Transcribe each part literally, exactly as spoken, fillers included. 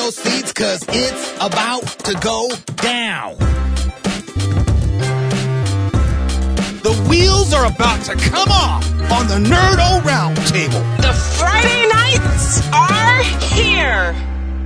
your seats, cause it's about to go down. The wheels are about to come off on the Nerdo Roundtable. The Friday nights are here.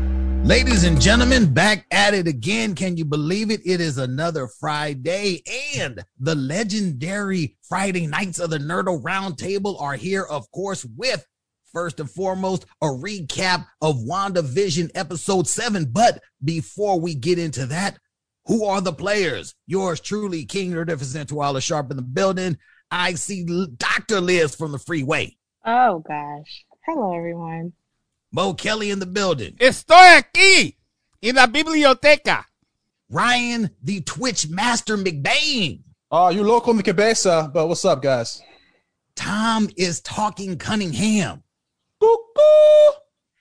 Ladies and gentlemen, back at it again. Can you believe it? It is another Friday, and the legendary Friday nights of the Nerdo Roundtable are here, of course, with first and foremost a recap of WandaVision episode seven. But before we get into that, who are the players? Yours truly, King Nerdificent Tuala Sharp in the building. I see Doctor Liz from the freeway. Oh gosh. Hello, everyone. Mo Kelly in the building. Estoy aquí en la biblioteca. Ryan, the Twitch Master McBain. Oh, you local mi cabeza, but what's up, guys? Tom is talking Cunningham. Cuckoo.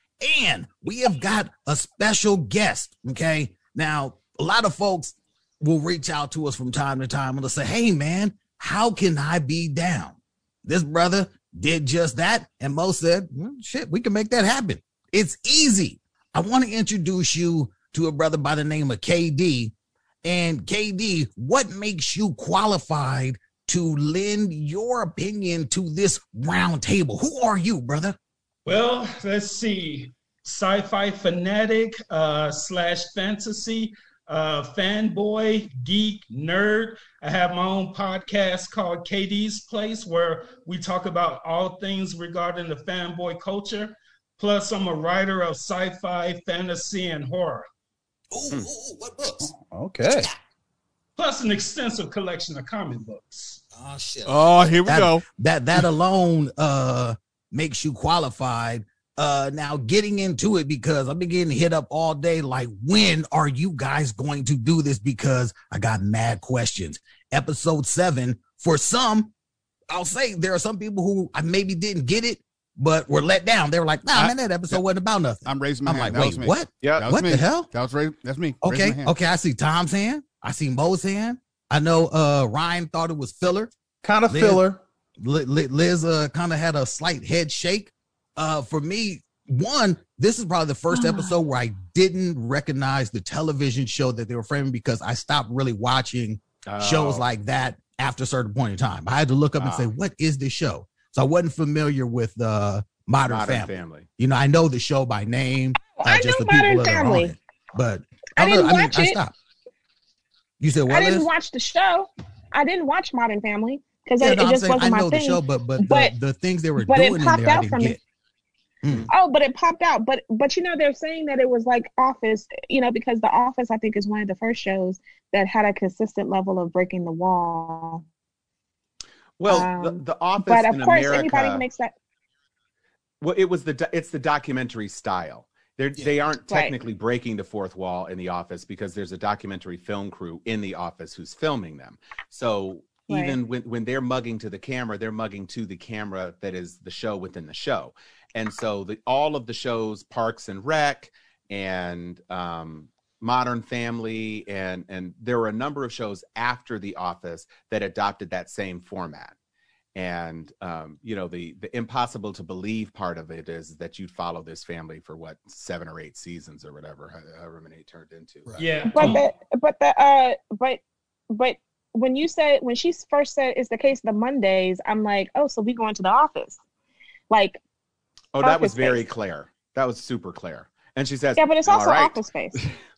And we have got a special guest, okay? Now, a lot of folks will reach out to us from time to time and they'll say, hey, man, how can I be down? This brother did just that. And Mo said, well, shit, we can make that happen. It's easy. I want to introduce you to a brother by the name of K D. And K D, what makes you qualified to lend your opinion to this round table? Who are you, brother? Well, let's see. Sci-fi fanatic uh, slash fantasy uh, fanboy, geek, nerd. I have my own podcast called K D's Place, where we talk about all things regarding the fanboy culture. Plus, I'm a writer of sci-fi, fantasy, and horror. Ooh, ooh, ooh, what books? Okay. Plus, an extensive collection of comic books. Oh shit! Oh, here we that, go. That that alone uh makes you qualified. Uh, now getting into it, because I've been getting hit up all day. Like, when are you guys going to do this? Because I got mad questions. Episode seven, for some, I'll say there are some people who I maybe didn't get it, but were let down. They were like, nah, I, man, that episode yeah, wasn't about nothing. I'm raising my I'm hand. like, That wait, was me. what? Yeah, that was what me. the hell? That was ra- that's me. Okay, Raising my hand. okay. I see Tom's hand. I see Mo's hand. I know uh Ryan thought it was filler. Kind of Liz, filler. Liz, Liz uh, kind of had a slight head shake. Uh, for me, one, this is probably the first episode where I didn't recognize the television show that they were framing, because I stopped really watching Oh. shows like that after a certain point in time. I had to look up and Ah. say, what is this show? So I wasn't familiar with uh, Modern, Modern Family. Family. You know, I know the show by name. uh, I know Modern that are on Family. it. But I didn't I mean, watch I it. stopped. You said what? I didn't Liz? watch the show. I didn't watch Modern Family because Yeah, it, no, it I'm just saying, wasn't I my know thing. the show, but but, But- the, the things they were but it doing in popped there, I out didn't from get. Mm. Oh, but it popped out. But but you know, they're saying that it was like Office, you know, because The Office, I think, is one of the first shows that had a consistent level of breaking the wall. Well, Um, the, the Office But of in course, America, anybody who makes that. well, it was the do- it's the documentary style. They're, Yeah. They aren't Right. technically breaking the fourth wall in The Office, because there's a documentary film crew in The Office who's filming them. So Right. even when, when they're mugging to the camera, they're mugging to the camera that is the show within the show. And so the, all of the shows, Parks and Rec and um, Modern Family, and, and there were a number of shows after The Office that adopted that same format. And, um, you know, the, the impossible to believe part of it is that you'd follow this family for what, seven or eight seasons or whatever, however many it turned into. Right. Yeah. But um, the but the uh but but when you said when she first said it's the case of the Mondays, I'm like, oh, so we going to The Office, like. Oh, that was Office very Space. clear. That was super clear. And she says, Yeah, but it's "All also right." Office Space.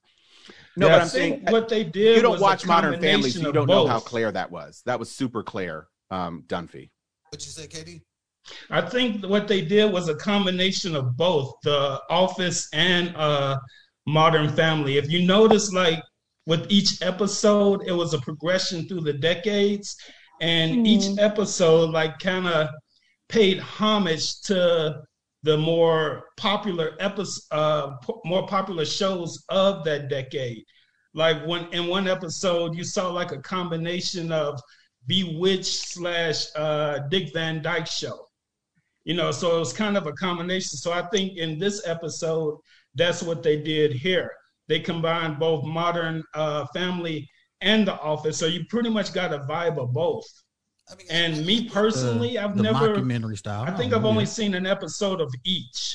No, yeah, but I I'm think saying what they did. you don't was a watch Modern Family, so combination you of don't know how both. clear that was. That was super clear, um, Dunphy. What you say, K D? I think what they did was a combination of both The Office and uh, Modern Family. If you notice, like with each episode, it was a progression through the decades, and Hmm. each episode like kind of paid homage to the more popular episode, uh, po- more popular shows of that decade. Like when in one episode, you saw like a combination of Bewitched slash uh, Dick Van Dyke Show. You know, so it was kind of a combination. So I think in this episode, that's what they did here. They combined both Modern uh, Family and The Office. So you pretty much got a vibe of both. I mean, And me personally, the, I've the never, documentary style. I think Oh, I've only yeah. seen an episode of each.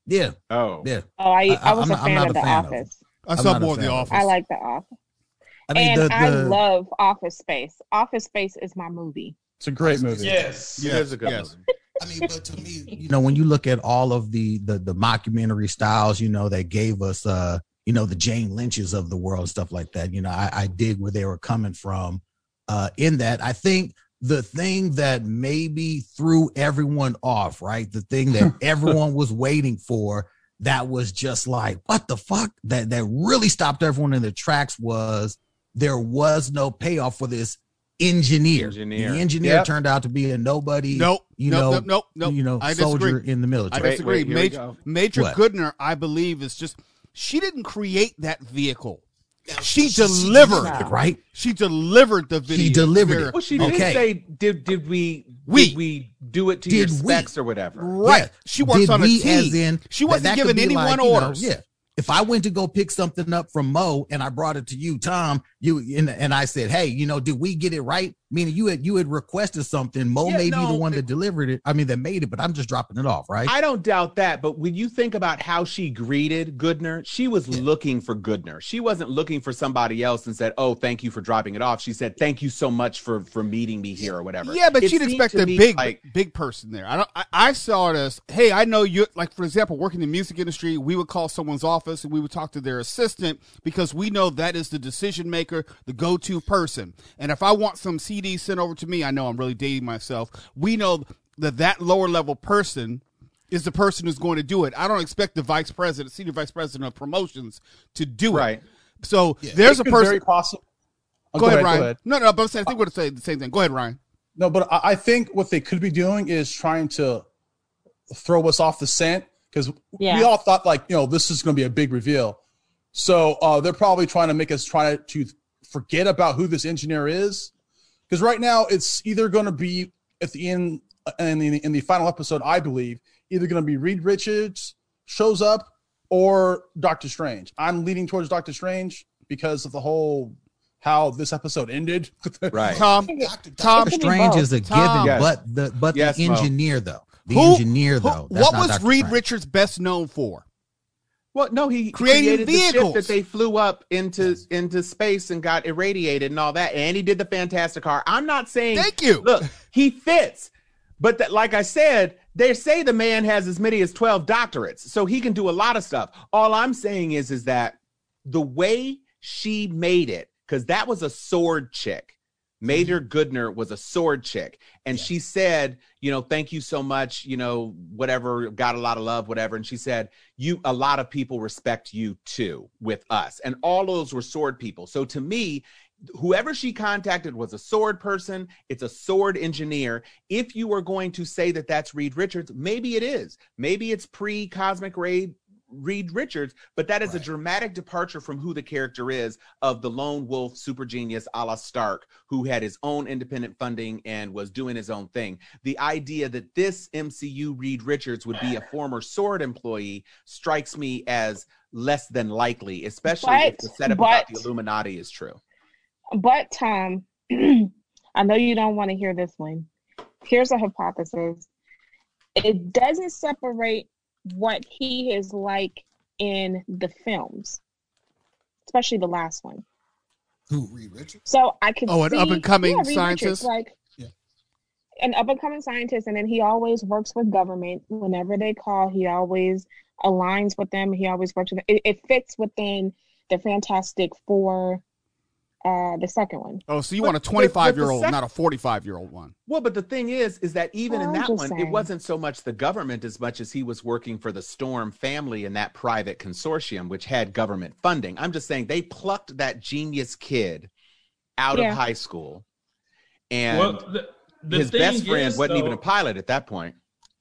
Yeah. Oh, Yeah. Oh, I, I, I- was I'm a not- I'm fan not of a The fan of Office. I I'm saw not a more of fan The of Office. I like The Office. I mean, and the, I the love Office Space. Office Space is my movie. It's a great movie. Yes. it is a good yes. movie. I mean, but to me, you know, when you look at all of the the the mockumentary styles, you know, that gave us, uh, you know, the Jane Lynches of the world, and stuff like that. You know, I, I dig where they were coming from. Uh, in that, I think the thing that maybe threw everyone off, right? The thing that everyone was waiting for, that was just like, what the fuck? That that really stopped everyone in their tracks was there was no payoff for this engineer. Engineer. The engineer Yep. turned out to be a nobody. Nope. You nope, know, nope, nope, nope. you know, I soldier disagree. in the I military. Wait, disagree. wait, here we Major, go. Major What? Goodner, I believe, is just she didn't create that vehicle. She She delivered. delivered it, right? She delivered the video. She delivered it. Well, she didn't Okay. say did did we We. did we do it to Did your we? specs or whatever. Right. Yeah. She works Did on a we, team. as in, she wasn't that- that could giving be anyone like, you know, orders. yeah. If I went to go pick something up from Mo and I brought it to you, Tom, you and, and I said, hey, you know, did we get it right? Meaning you had you had requested something. Mo Yeah, may be no, the one it- that delivered it. I mean, that made it, but I'm just dropping it off, right? I don't doubt that, but when you think about how she greeted Goodner, she was looking for Goodner. She wasn't looking for somebody else and said, "Oh, thank you for dropping it off." She said, "Thank you so much for for meeting me here," or whatever. Yeah, but It she'd seemed expect to a me big, like, big person there. I don't. I, I saw it as, hey, I know you. Like for example, working in the music industry, we would call someone's office and we would talk to their assistant because we know that is the decision maker, the go-to person. And if I want some C D sent over to me, I know I'm really dating myself. We know that that lower level person is the person who's going to do it. I don't expect the vice president, senior vice president of promotions, to do Right. it. So there's It a could person. very possible. Oh, go, ahead, Ryan. No, no, but I'm saying, I think we're going to say the same thing. Go ahead, Ryan. No, but I, I think what they could be doing is trying to throw us off the scent because Yeah. we all thought like, you know, this is going to be a big reveal. So uh, they're probably trying to make us try to forget about who this engineer is. Because right now it's either going to be at the end in the, in the final episode, I believe, either going to be Reed Richards shows up or Doctor Strange. I'm leaning towards Doctor Strange because of the whole how this episode ended. right. Tom, Doctor Tom, It could be Strange both. is a Tom. given, Yes. but the but Yes, the Mo. engineer though, the Who- engineer who- though. that's what not was Doctor Reed Strange. Richards best known for? Well, no, he Creating created the ship vehicles. that they flew up into into space and got irradiated and all that. And he did the Fantastic Car. I'm not saying. Thank you. Look, he fits, but that, like I said, they say the man has as many as twelve doctorates, so he can do a lot of stuff. All I'm saying is, is that the way she made it, because that was a sword chick. Major Goodner was a sword chick. And Yes. she said, you know, thank you so much, you know, whatever, got a lot of love, whatever. And she said, you, a lot of people respect you too with us. And all those were sword people. So to me, whoever she contacted was a sword person. It's a sword engineer. If you were going to say that that's Reed Richards, maybe it is. Maybe it's pre-Cosmic Ray Reed Richards, but that is Right. a dramatic departure from who the character is of the lone wolf super genius a la Stark, who had his own independent funding and was doing his own thing. The idea that this M C U Reed Richards would be a former sword employee strikes me as less than likely, especially if But- the setup about but- the Illuminati is true. But Tom, I know you don't want to hear this one. Here's a hypothesis. It doesn't separate what he is like in the films, especially the last one. Who, Reed Richards? So I could Oh, an see, up-and-coming yeah, Reed scientist? Richards, like Yeah. an up and coming scientist, and then he always works with government. Whenever they call, he always aligns with them. He always works with them. It, it fits within the Fantastic Four, uh, the second one. Oh, so you But- want a but- but the twenty-five-year-old, sec- not a forty-five-year-old one. Well, but the thing is, is that even Well, in I'm that just one, it saying. wasn't so much the government as much as he was working for the Storm family and that private consortium, which had government funding. I'm just saying they plucked that genius kid out Yeah. of high school, and Well, the, the his thing best friend is, wasn't even though, a pilot at that point.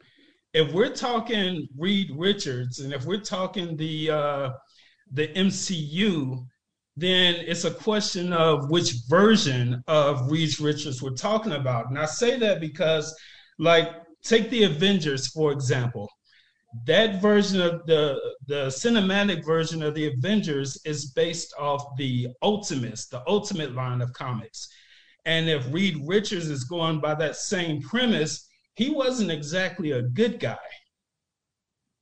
if we're talking Reed Richards and if we're talking the uh, the M C U, then it's a question of which version of Reed Richards we're talking about. And I say that because, like, take the Avengers, for example. That version of the, the cinematic version of the Avengers is based off the Ultimates, the Ultimate line of comics. And if Reed Richards is going by that same premise, he wasn't exactly a good guy.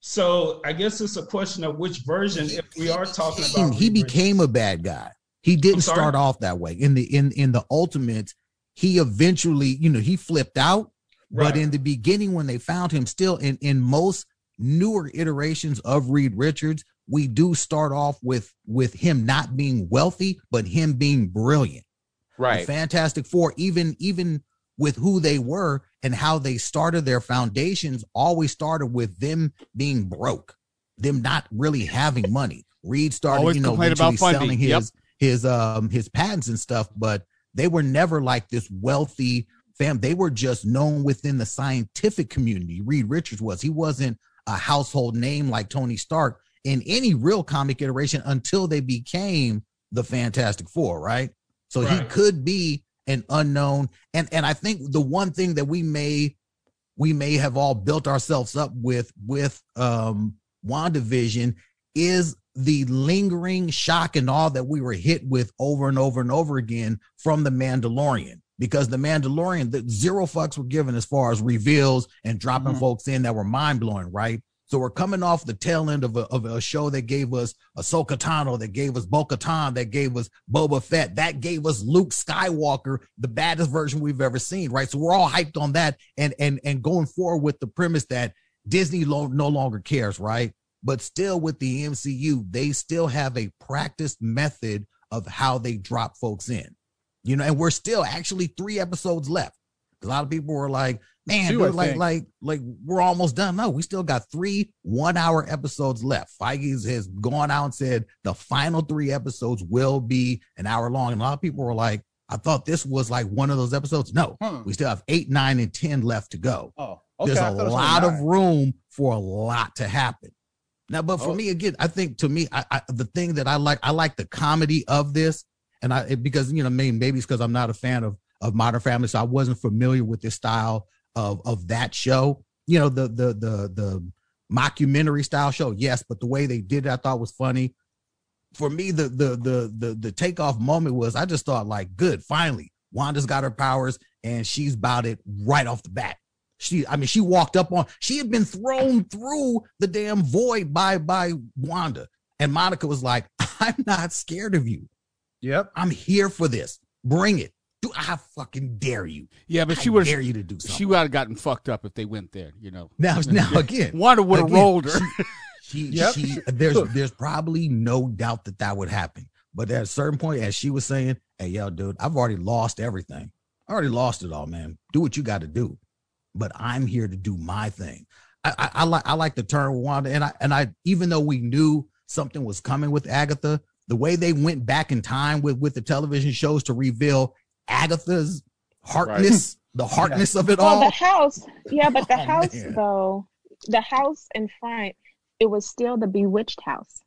So I guess it's a question of which version. If we are talking about, he became a bad guy. He didn't sorry? start off that way. In the in in the Ultimate, he eventually, you know, he flipped out. Right. But in the beginning, when they found him, still in in most newer iterations of Reed Richards, we do start off with with him not being wealthy, but him being brilliant. Right. The Fantastic Four, even even with who they were and how they started their foundations, always started with them being broke, them not really having money. Reed started, Always you know, complain about eventually funding. selling his Yep. his um his patents and stuff, but they were never like this wealthy fam. They were just known within the scientific community. Reed Richards was. He wasn't a household name like Tony Stark in any real comic iteration until they became the Fantastic Four, right? So he Right. could be an unknown. And and I think the one thing that we may we may have all built ourselves up with with um WandaVision is the lingering shock and all that we were hit with over and over and over again from the Mandalorian. Because the Mandalorian, the zero fucks were given as far as reveals and dropping Mhm. folks in that were mind blowing, right? So we're coming off the tail end of a, of a show that gave us Ahsoka Tano, that gave us Bo-Katan, that gave us Boba Fett, that gave us Luke Skywalker, the baddest version we've ever seen, right? So we're all hyped on that and and and going forward with the premise that Disney lo- no longer cares, right? But still with the M C U, they still have a practiced method of how they drop folks in. You know, and we're still actually three episodes left. A lot of people were like, man, Two, dude, I like, think. like, like we're almost done. No, we still got three one-hour episodes left. Feige has gone out and said the final three episodes will be an hour long. And a lot of people were like, I thought this was like one of those episodes. No, Huh. we still have eight, nine, and ten left to go. Oh, okay. There's I a thought it was lot only of nine. room for a lot to happen. Now, but for Oh. me, again, I think to me, I, I the thing that I like, I like the comedy of this. And I, it, because, you know, maybe, maybe it's because I'm not a fan of, of Modern Family. So I wasn't familiar with this style of, of that show, you know, the, the, the, the mockumentary style show. Yes. But the way they did it, I thought was funny. For me, the, the, the, the, the takeoff moment was, I just thought like, good, finally, Wanda's got her powers and she's about it right off the bat. She, I mean, she walked up on, she had been thrown through the damn void by, by Wanda. And Monica was like, I'm not scared of you. Yep. I'm here for this. Bring it. Do I fucking dare you? Yeah, but I she would dare you to do something. she would have gotten fucked up if they went there, you know. now, now again, Wanda would have again, rolled her. She, Yep. she, there's, there's probably no doubt that that would happen. But at a certain point, as she was saying, hey, yo, dude, I've already lost everything. I already lost it all, man. Do what you got to do. But I'm here to do my thing. I, I, I like, I like the turn with Wanda. And I, and I, even though we knew something was coming with Agatha, the way they went back in time with, with the television shows to reveal Agatha's heartness, the heartness of it Well, all. the house, yeah, but the Oh, house man. though, the house in front, it was still the bewitched house.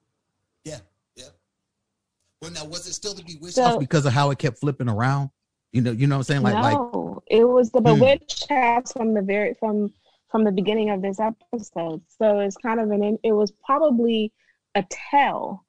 Yeah, yeah. Well, now was it still the bewitched So- house because of how it kept flipping around? You know, you know what I'm saying? Like, like no, it was the Hmm. bewitched house from the very from from the beginning of this episode. So it's kind of an it was probably a tell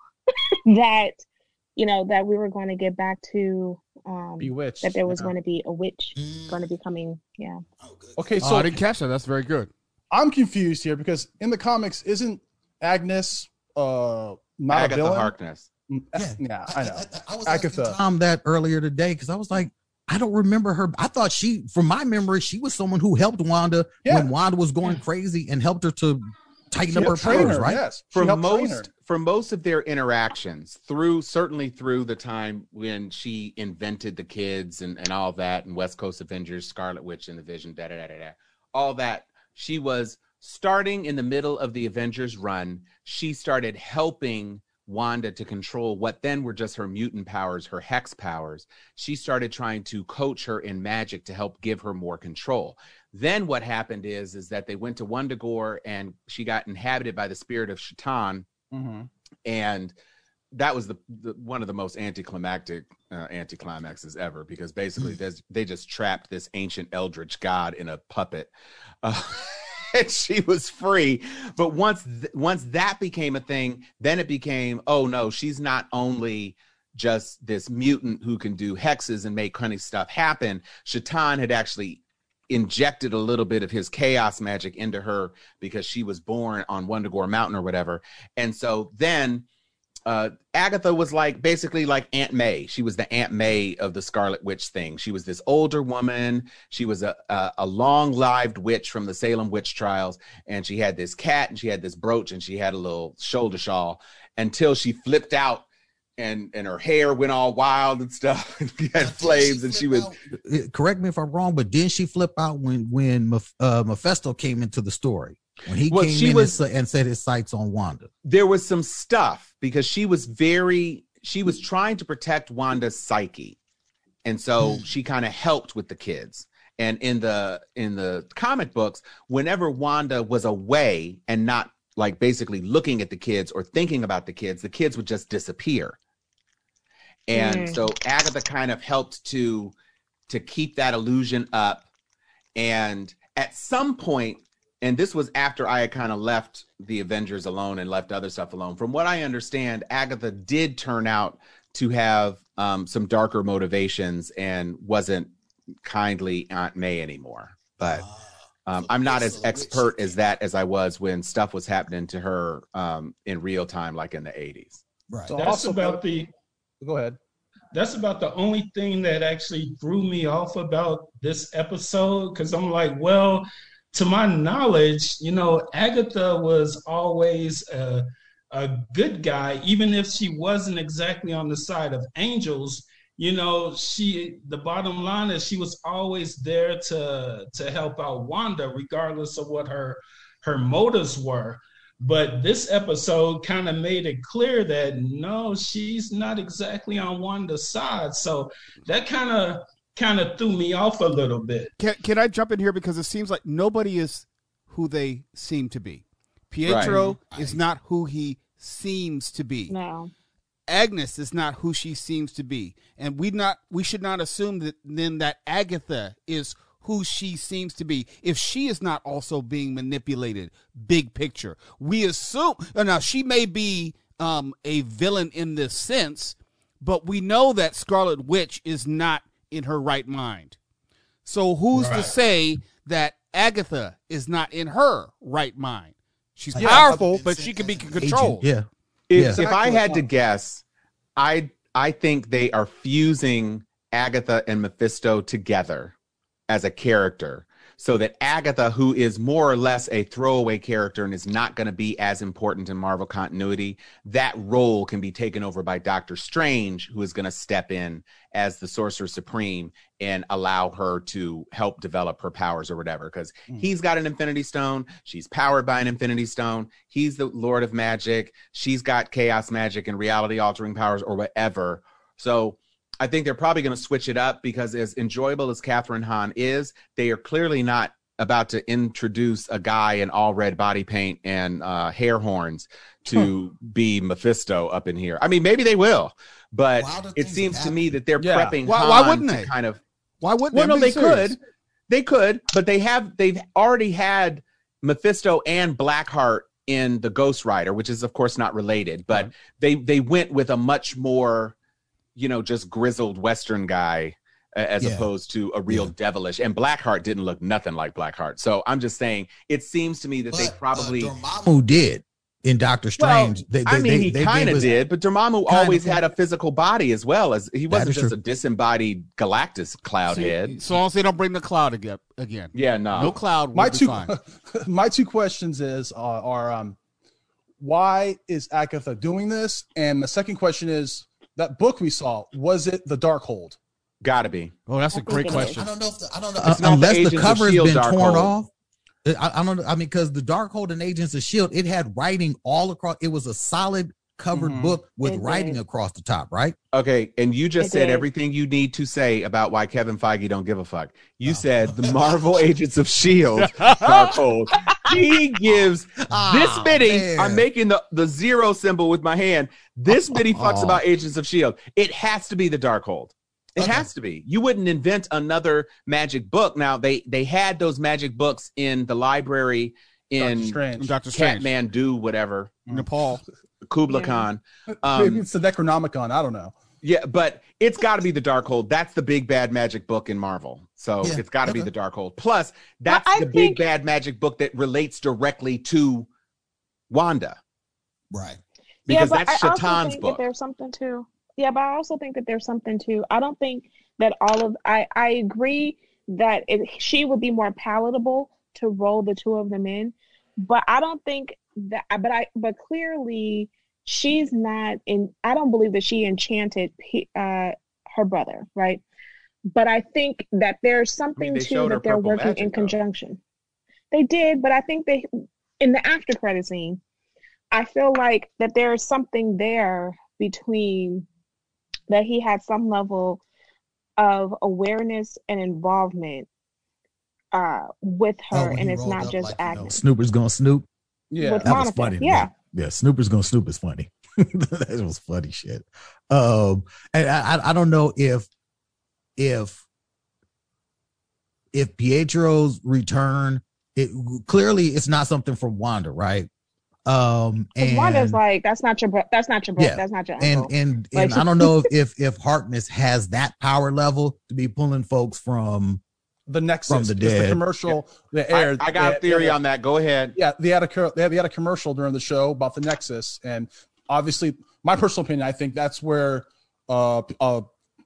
that you know that we were going to get back to um Bewitched. that there was yeah. going to be a witch Mm. going to be coming. Yeah. Oh, good. Okay, Oh, so I didn't catch that. That's very good. I'm confused here because in the comics, isn't Agnes uh not a Agatha villain? Harkness. Mm, Yeah. yeah, I know. I, was Agatha. asking Tom that earlier today because I was like, I don't remember her. I thought she, from my memory, she was someone who helped Wanda Yeah. when Wanda was going crazy and helped her to tighten up her helped train powers, her, right? Yes, she For helped train her. most for most of their interactions through certainly through the time when she invented the kids and, and all that and West Coast Avengers, Scarlet Witch and the Vision, da da da da da, all that, she was starting in the middle of the Avengers run. She started helping Wanda to control what then were just her mutant powers, her hex powers. She started trying to coach her in magic to help give her more control. Then what happened is, is that they went to Wundagore and she got inhabited by the spirit of Shaitan. Mhm. And that was the, the one of the most anticlimactic uh, anticlimaxes ever, because basically there's, they just trapped this ancient eldritch god in a puppet. Uh, and she was free. But once th- once that became a thing, then it became, oh no, she's not only just this mutant who can do hexes and make cunning stuff happen. Shaitan had actually injected a little bit of his chaos magic into her because she was born on Wundagore Mountain or whatever. And so then uh, Agatha was like basically like Aunt May. She was the Aunt May of the Scarlet Witch thing. She was this older woman. She was a, a, a long-lived witch from the Salem witch trials. And she had this cat and she had this brooch and she had a little shoulder shawl until she flipped out and and her hair went all wild and stuff. And she had flames and she was out? Correct me if I'm wrong, but didn't she flip out when when uh, Mephisto came into the story? When he Well, came she in was- and, sa- and set his sights on Wanda. there was some stuff because she was very she was trying to protect Wanda's psyche, and so she kind of helped with the kids. And in the in the comic books, whenever Wanda was away and not like basically looking at the kids or thinking about the kids, the kids would just disappear. And Mm. so Agatha kind of helped to to keep that illusion up. And at some point, and this was after I had kind of left the Avengers alone and left other stuff alone. From what I understand, Agatha did turn out to have um, some darker motivations and wasn't kindly Aunt May anymore. But um, I'm not as expert as that as I was when stuff was happening to her um, in real time, like in the eighties. Right. So That's also, about the go ahead. that's about the only thing that actually threw me off about this episode, because I'm like, well, to my knowledge, you know, Agatha was always a, a good guy, even if she wasn't exactly on the side of angels. You know, she the bottom line is she was always there to to help out Wanda, regardless of what her her motives were. But this episode kind of made it clear that no, she's not exactly on Wanda's side. So that kind of kind of threw me off a little bit. Can, can I jump in here? Because it seems like nobody is who they seem to be. Pietro is not who he seems to be. No. Agnes is not who she seems to be. And we not we should not assume that then that Agatha is who she seems to be if she is not also being manipulated. Big picture. We assume now she may be um, a villain in this sense, but we know that Scarlet Witch is not in her right mind. So who's to Right. say that Agatha is not in her right mind? She's Yeah, powerful, but she can be controlled. Agent, yeah. If, Yeah. if I had to guess, I I think they are fusing Agatha and Mephisto together as a character, so that Agatha, who is more or less a throwaway character and is not going to be as important in Marvel continuity, that role can be taken over by Doctor Strange, who is going to step in as the Sorcerer Supreme and allow her to help develop her powers or whatever, because he's got an Infinity Stone. She's powered by an Infinity Stone. He's the Lord of Magic. She's got chaos magic and reality altering powers or whatever. So I think they're probably going to switch it up, because as enjoyable as Catherine Hahn is, they are clearly not about to introduce a guy in all red body paint and uh, hair horns to be Mephisto up in here. I mean, maybe they will, but Wow, the it things seems that to me that they're Yeah. prepping Why- Hahn why wouldn't to they? kind of. Why wouldn't Well, they? no, I'm they being serious. could. They could, but they have they've already had Mephisto and Blackheart in the Ghost Rider, which is of course not related, but Right. they they went with a much more, you know, just grizzled Western guy uh, as Yeah. opposed to a real Yeah. devilish. And Blackheart didn't look nothing like Blackheart. So I'm just saying, it seems to me that they But, uh, probably. Dormammu- Who did in Doctor Strange? Well, I mean, he kind of gave us- did, but Dormammu Kind always of. had a physical body as well. As he wasn't is just true. a disembodied Galactus cloud head. So long as they don't bring the cloud again. again. Yeah, no. No cloud will My be two fine. my two questions is uh, are um why is Agatha doing this? And the second question is, that book we saw, was it the Darkhold? Gotta be. Oh, that's a I great think it is. question. I don't know if the, I don't know. Uh, It's not the unless the, Agents of cover has S.H.I.E.L.D. been torn Darkhold. off. I, I don't know. I mean, because the Darkhold and Agents of Shield, it had writing all across. It was a solid covered Mhm. book with It did. writing across the top, right? Okay, and you just It said did. everything you need to say about why Kevin Feige don't give a fuck. You said the Marvel Agents of S H I E L D Darkhold. He gives this Ah, many. man. I'm making the, the zero symbol with my hand. This many fucks Oh. about Agents of S H I E L D. It has to be the Darkhold. It Okay. has to be. You wouldn't invent another magic book. Now they they had those magic books in the library Doctor in Strange. Doctor Strange. Kathmandu, whatever, Nepal. Kubla Yeah. Khan. Maybe Um, it's the Necronomicon. I don't know. Yeah, but it's got to be the Darkhold. That's the big bad magic book in Marvel. So Yeah, it's got to okay. be the Darkhold. Plus, that's I the big think- bad magic book that relates directly to Wanda. Right. Because yeah, but that's I also Shatan's think book. that there's something too. Yeah, but I also think that there's something too. I don't think that all of I I agree that it, she would be more palatable to roll the two of them in, but I don't think that. But I but clearly she's not in. I don't believe that she enchanted uh her brother, right? But I think that there's something they too showed her that they're purple working magic, in though. conjunction. They did, but I think they in the after credit scene. I feel like that there is something there between that he had some level of awareness and involvement uh, with Oh, her, when and he it's rolled not up just like, you know, Agnes. Snooper's gonna snoop. Yeah. With That was Monica, funny to yeah. me. Yeah, Snooper's gonna snoop is funny. That was funny shit. Um, and I, I- I don't know if if if Pietro's return, it clearly it's not something from Wanda, right? Um, Because and Wanda's like, that's not your, bro- that's not your, bro- Yeah. that's not your and uncle. and Like- and I don't know if, if if Harkness has that power level to be pulling folks from. The Nexus, From the because the dead. commercial that I, aired. I got a they- theory they- on that. Go ahead. Yeah, they had a cur- they had, they had a commercial during the show about the Nexus, and obviously, my personal opinion, I think that's where uh, uh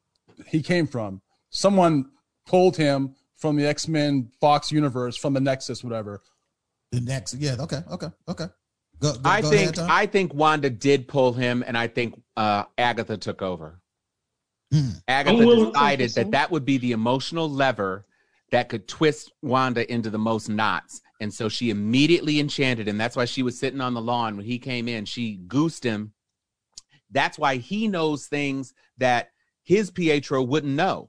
he came from. Someone pulled him from the X-Men Fox universe, from the Nexus, whatever. The next, yeah, okay, okay, okay. Go, go, I go think ahead, Tom. I think Wanda did pull him, and I think uh, Agatha took over. Hmm. Agatha I'm willing- decided Interesting. that that would be the emotional lever that could twist Wanda into the most knots. And so she immediately enchanted him. That's why she was sitting on the lawn when he came in. She goosed him. That's why he knows things that his Pietro wouldn't know.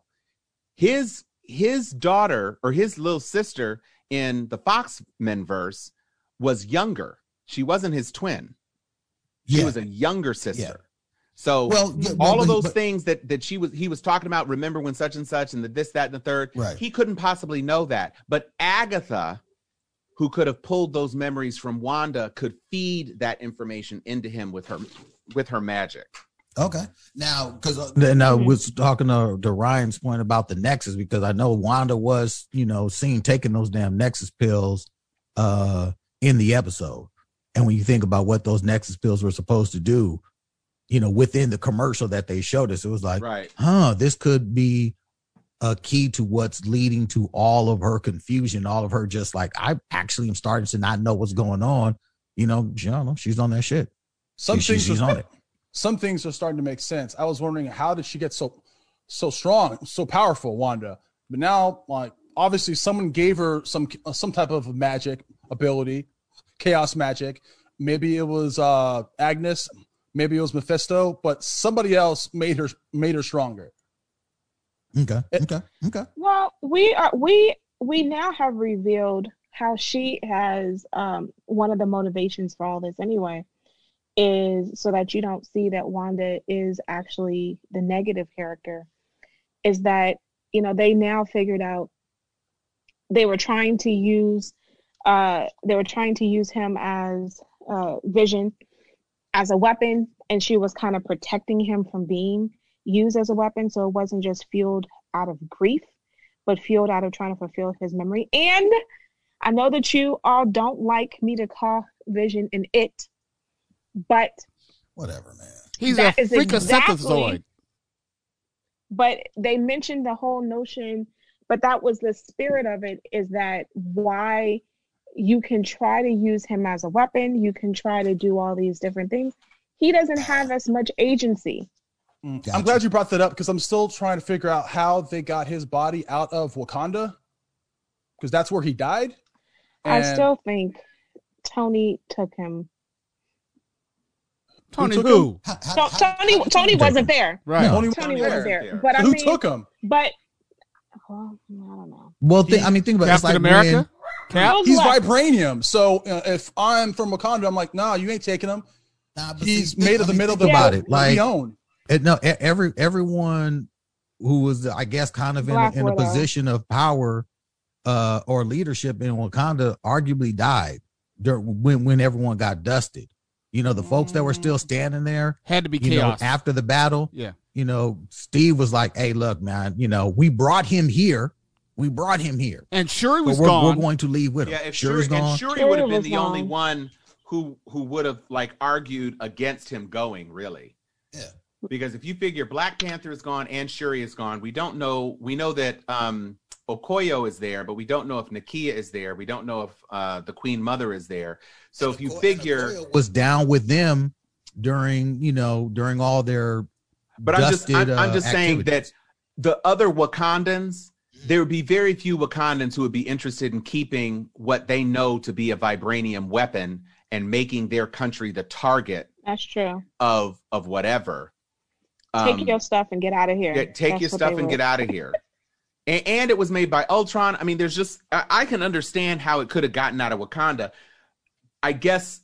His his daughter or his little sister in the Foxmen verse was younger. She wasn't his twin. She Yeah. was a younger sister. Yeah. So Well, yeah, all but- of those but- things that that she was he was talking about, remember when such and such and the this, that, and the third, Right. he couldn't possibly know that. But Agatha, who could have pulled those memories from Wanda, could feed that information into him with her with her magic. Okay. Now, because then I was talking to, to Ryan's point about the Nexus, because I know Wanda was, you know, seen taking those damn Nexus pills uh, in the episode. And when you think about what those Nexus pills were supposed to do, you know, within the commercial that they showed us, it was like, Right. huh, this could be a key to what's leading to all of her confusion, all of her just like, I actually am starting to not know what's going on. You know, she, I don't know, she's on that shit. Some She- things she's are, on it. Some things are starting to make sense. I was wondering, how did she get so so strong, so powerful, Wanda? But now, like, obviously, someone gave her some some type of magic ability, chaos magic. Maybe it was uh, Agnes, maybe it was Mephisto, but somebody else made her made her stronger. Okay. Okay. Okay. Well, we are we we now have revealed how she has um one of the motivations for all this anyway is so that you don't see that Wanda is actually the negative character, is that, you know, they now figured out they were trying to use uh they were trying to use him as uh Vision as a weapon, and she was kind of protecting him from being used as a weapon, so it wasn't just fueled out of grief, but fueled out of trying to fulfill his memory. And I know that you all don't like me to call Vision an it, but Whatever, man. He's That a is freak exactly- synthezoid. but they mentioned the whole notion, but that was the spirit of it, is that why you can try to use him as a weapon, you can try to do all these different things. He doesn't have as much agency. Mm. Gotcha. I'm glad you brought that up, because I'm still trying to figure out how they got his body out of Wakanda, because that's where he died. I And still think Tony took him. Tony took who? How- how- So, how- Tony how did Tony take wasn't him? there. Right. No. Tony, Tony Tony wasn't wasn't there. there. But I who mean, took him? but well, I don't know. Well, th- I mean, think about it. It's Captain like America? when- Cap? Who's He's left? vibranium. So uh, if I'm from Wakanda, I'm like, nah, you ain't taking him. Nah, but He's see, made of I the mean, middle of think the about road it. Like, we own. it, no, e- every everyone who was, I guess, kind of in a, Black in a Widow. position of power uh, or leadership in Wakanda arguably died during, when when everyone got dusted. You know, the folks that were still standing there, Had to be you know, chaos. after the battle, yeah. you know, Steve was like, hey, look, man, you know, we brought him here. We brought him here. And Shuri was we're, gone. We're going to leave with him. Yeah, if Shuri's Shuri, gone. and Shuri Shuri would have been was the only gone. one who who would have like argued against him going, really. Yeah. Because if you figure Black Panther is gone and Shuri is gone, we don't know. We know that um, Okoye is there, but we don't know if Nakia is there. We don't know if uh, the Queen Mother is there. So if you Okoye- figure, Okoye Was down with them during, you know, during all their. but I'm just I'm, dusted, I'm uh, just saying activities. that the other Wakandans, there would be very few Wakandans who would be interested in keeping what they know to be a vibranium weapon and making their country the target That's true. of of whatever. Take Um, your stuff and get out of here. Yeah, take That's your what stuff they and would. get out of here. And, and it was made by Ultron. I mean, there's just I, I can understand how it could have gotten out of Wakanda. I guess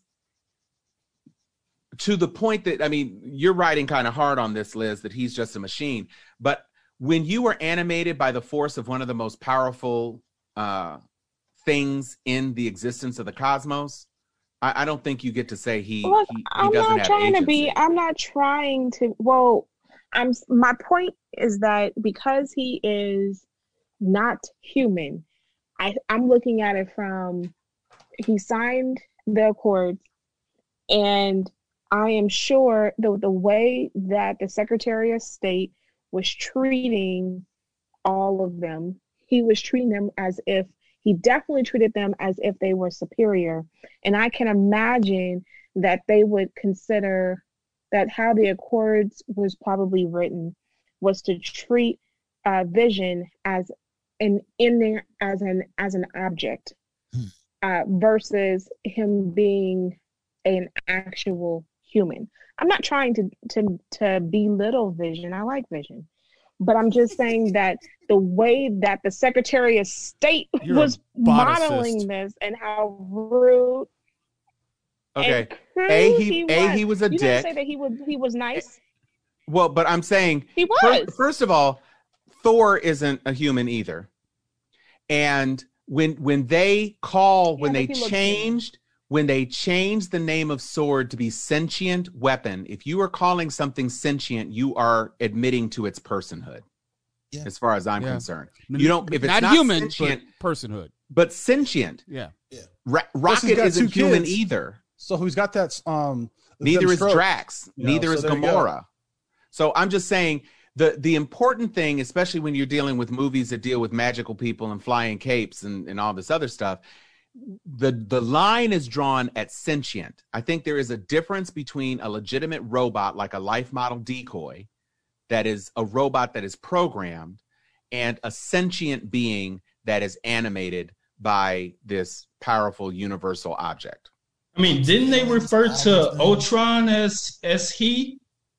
to the point that I mean, you're riding kind of hard on this, Liz, that he's just a machine. But when you were animated by the force of one of the most powerful uh, things in the existence of the cosmos, I, I don't think you get to say he Look, he, he I'm doesn't not have trying agency. to be. I'm not trying to. Well, I'm. My point is that because he is not human, I I'm looking at it from he signed the accords, and I am sure the the way that the Secretary of State was treating all of them, he was treating them as if he definitely treated them as if they were superior. And I can imagine that they would consider that how the Accords was probably written was to treat uh, Vision as an in there as an as an object Hmm. uh, versus him being an actual human. I'm not trying to to to belittle Vision. I like Vision. But I'm just saying that the way that the Secretary of State You're a was modeling boticist. this and how rude Okay. and crude A he, he a was. he was a You dick. didn't say that he was he was nice. Well, but I'm saying He fir- was. first of all, Thor isn't a human either. And when when they call when Yeah, they but he looks changed when they changed the name of sword to be sentient weapon, if you are calling something sentient, you are admitting to its personhood. Yeah. As far as I'm Yeah. concerned, you don't if it's not, not, human, sentient, but personhood. but sentient. Yeah. Ra- Plus, he's Rocket got isn't two human kids. either. So who's got that? Um, Neither them is strokes, Drax. you know, Neither so is there you go. Gamora. So I'm just saying the the important thing, especially when you're dealing with movies that deal with magical people and flying capes and, and all this other stuff, the the line is drawn at sentient. I think there is a difference between a legitimate robot like a life model decoy that is a robot that is programmed and a sentient being that is animated by this powerful universal object. I mean, didn't they refer to Ultron as as he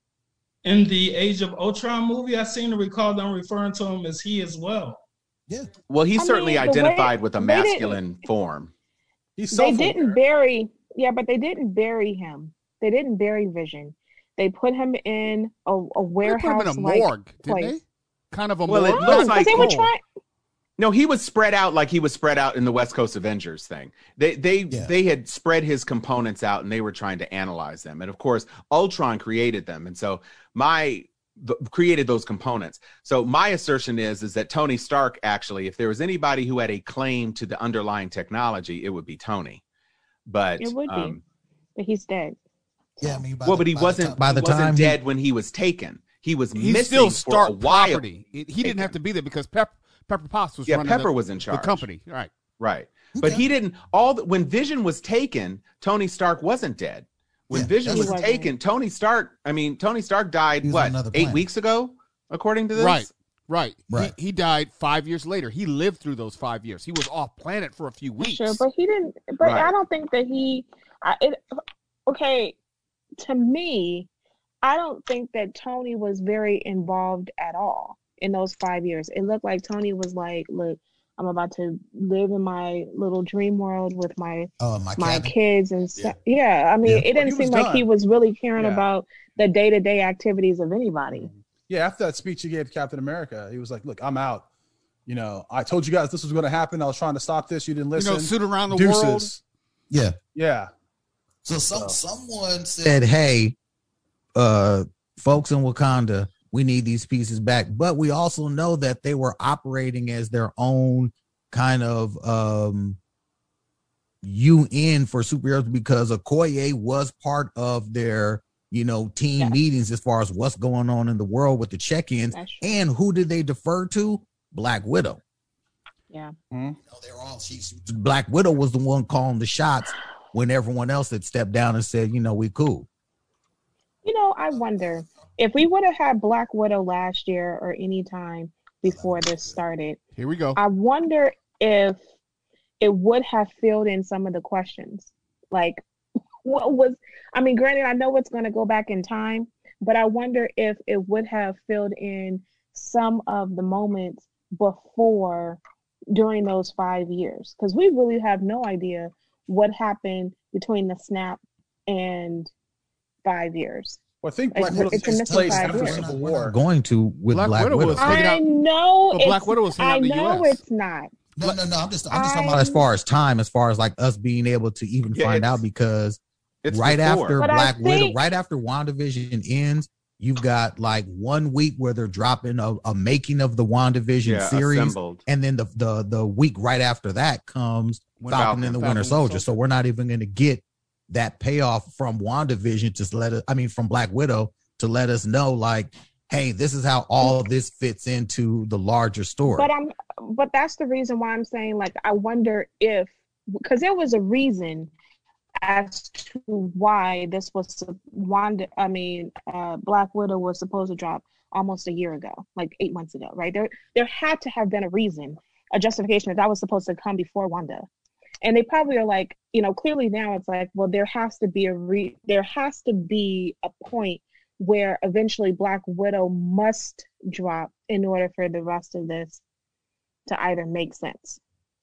in the Age of Ultron movie? I seem to recall them referring to him as he as well. Yeah. Well, he's I certainly mean, the way- identified with a they didn't- masculine form. He's They self-aware. didn't bury yeah, but they didn't bury him. They didn't bury Vision. They put him in a, a They put him warehouse in a like morgue, didn't place. they? Kind of a Well, it morgue. looks No, like- because they were cold. trying. No, he was spread out like he was spread out in the West Coast Avengers thing. They they Yeah. they had spread his components out and they were trying to analyze them. And of course, Ultron created them. And so my the, created those components. So my assertion is is that Tony Stark actually, if there was anybody who had a claim to the underlying technology, it would be Tony. But It would be. um, But he's dead. Yeah. I mean, by well, the- but he by the wasn't time- By the he wasn't time he- dead when he was taken. He was He's missing still for a Stark while. property. He he didn't have to be there because Pep, Pepper Potts was Yeah, running Pepper the, was in the charge. company. Right. Right. But Okay. he didn't all the, when Vision was taken, Tony Stark wasn't dead. When Yeah, Vision he was wasn't. taken, Tony Stark, I mean, Tony Stark died He was on what, another eight planet. weeks ago, according to this? Right. Right. Right. He, he died five years later. He lived through those five years. He was off planet for a few weeks. Sure, but he didn't. But Right. I don't think that he. I, it, okay, to me, I don't think that Tony was very involved at all in those five years. It looked like Tony was like, "Look, I'm about to live in my little dream world with my Oh, my, my cabin. kids and stuff." Yeah, I mean, Yeah. it didn't Well, he seem was like he done. was really caring Yeah. about the day to day activities of anybody. Yeah, after that speech he gave to Captain America, he was like, "Look, I'm out. You know, I told you guys this was going to happen. I was trying to stop this. You didn't You listen. know, suit around the world. Deuces." Yeah. Yeah, So some So- someone said, Said, hey, uh, folks in Wakanda, we need these pieces back. But we also know that they were operating as their own kind of um, U N for superheroes, because Okoye was part of their, you know, team Yeah. meetings as far as what's going on in the world with the check-ins. That's true. And who did they defer to? Black Widow. Yeah. You know, they're all she's Black Widow was the one calling the shots when everyone else had stepped down and said, you know, we cool. You know, I wonder if we would have had Black Widow last year or any time before this started, Here we go. I wonder if it would have filled in some of the questions. Like, what was, I mean, granted, I know it's going to go back in time, but I wonder if it would have filled in some of the moments before, during those five years. Because we really have no idea what happened between the snap and five years. Well, I think It's- Black Widow it's a takes missing place five after years. Civil We're not War. going to with Black Black, Widow Widow. was hanging I out- know But it's, Black Widow was hanging out I in the know U S. it's not. No, no, no. I'm just, I'm just talking I- about as far as time, as far as like us being able to even Yeah, find it's- out, because It's right before. after But I Black Widow, think- right after WandaVision ends, you've got like one week where they're dropping a, a making of the WandaVision yeah, series. assembled. And then the, the the week right after that comes When Falcon, Falcon- and the Falcon Winter and Soldier. Soldier. So we're not even going to get that payoff from WandaVision to let us, I mean, from Black Widow to let us know, like, hey, this is how all this fits into the larger story. But I'm, but that's the reason why I'm saying, like, I wonder if, because there was a reason as to why this was Wanda. I mean, uh, Black Widow was supposed to drop almost a year ago, like eight months ago, right? There, there had to have been a reason, a justification that that was supposed to come before Wanda. And they probably are like, you know, clearly now it's like, well, there has to be a re, there has to be a point where eventually Black Widow must drop in order for the rest of this to either make sense.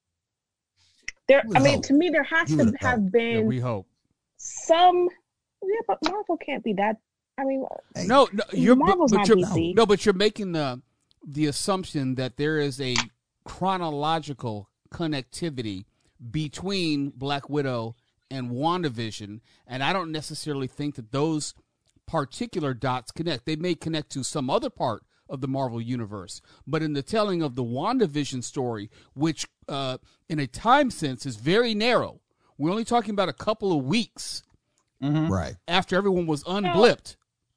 There, You would I mean, hope. to me, there has You to would have hope. Yeah, been we hope. some. Yeah, but Marvel can't be that. I mean, Hey, No, no, you're but, Marvel's but not you're D C. no, but you're making the the assumption that there is a chronological connectivity between Black Widow and WandaVision, and I don't necessarily think that those particular dots connect. They may connect to some other part of the Marvel universe, but in the telling of the WandaVision story, which uh, in a time sense is very narrow, we're only talking about a couple of weeks right. after everyone was unblipped.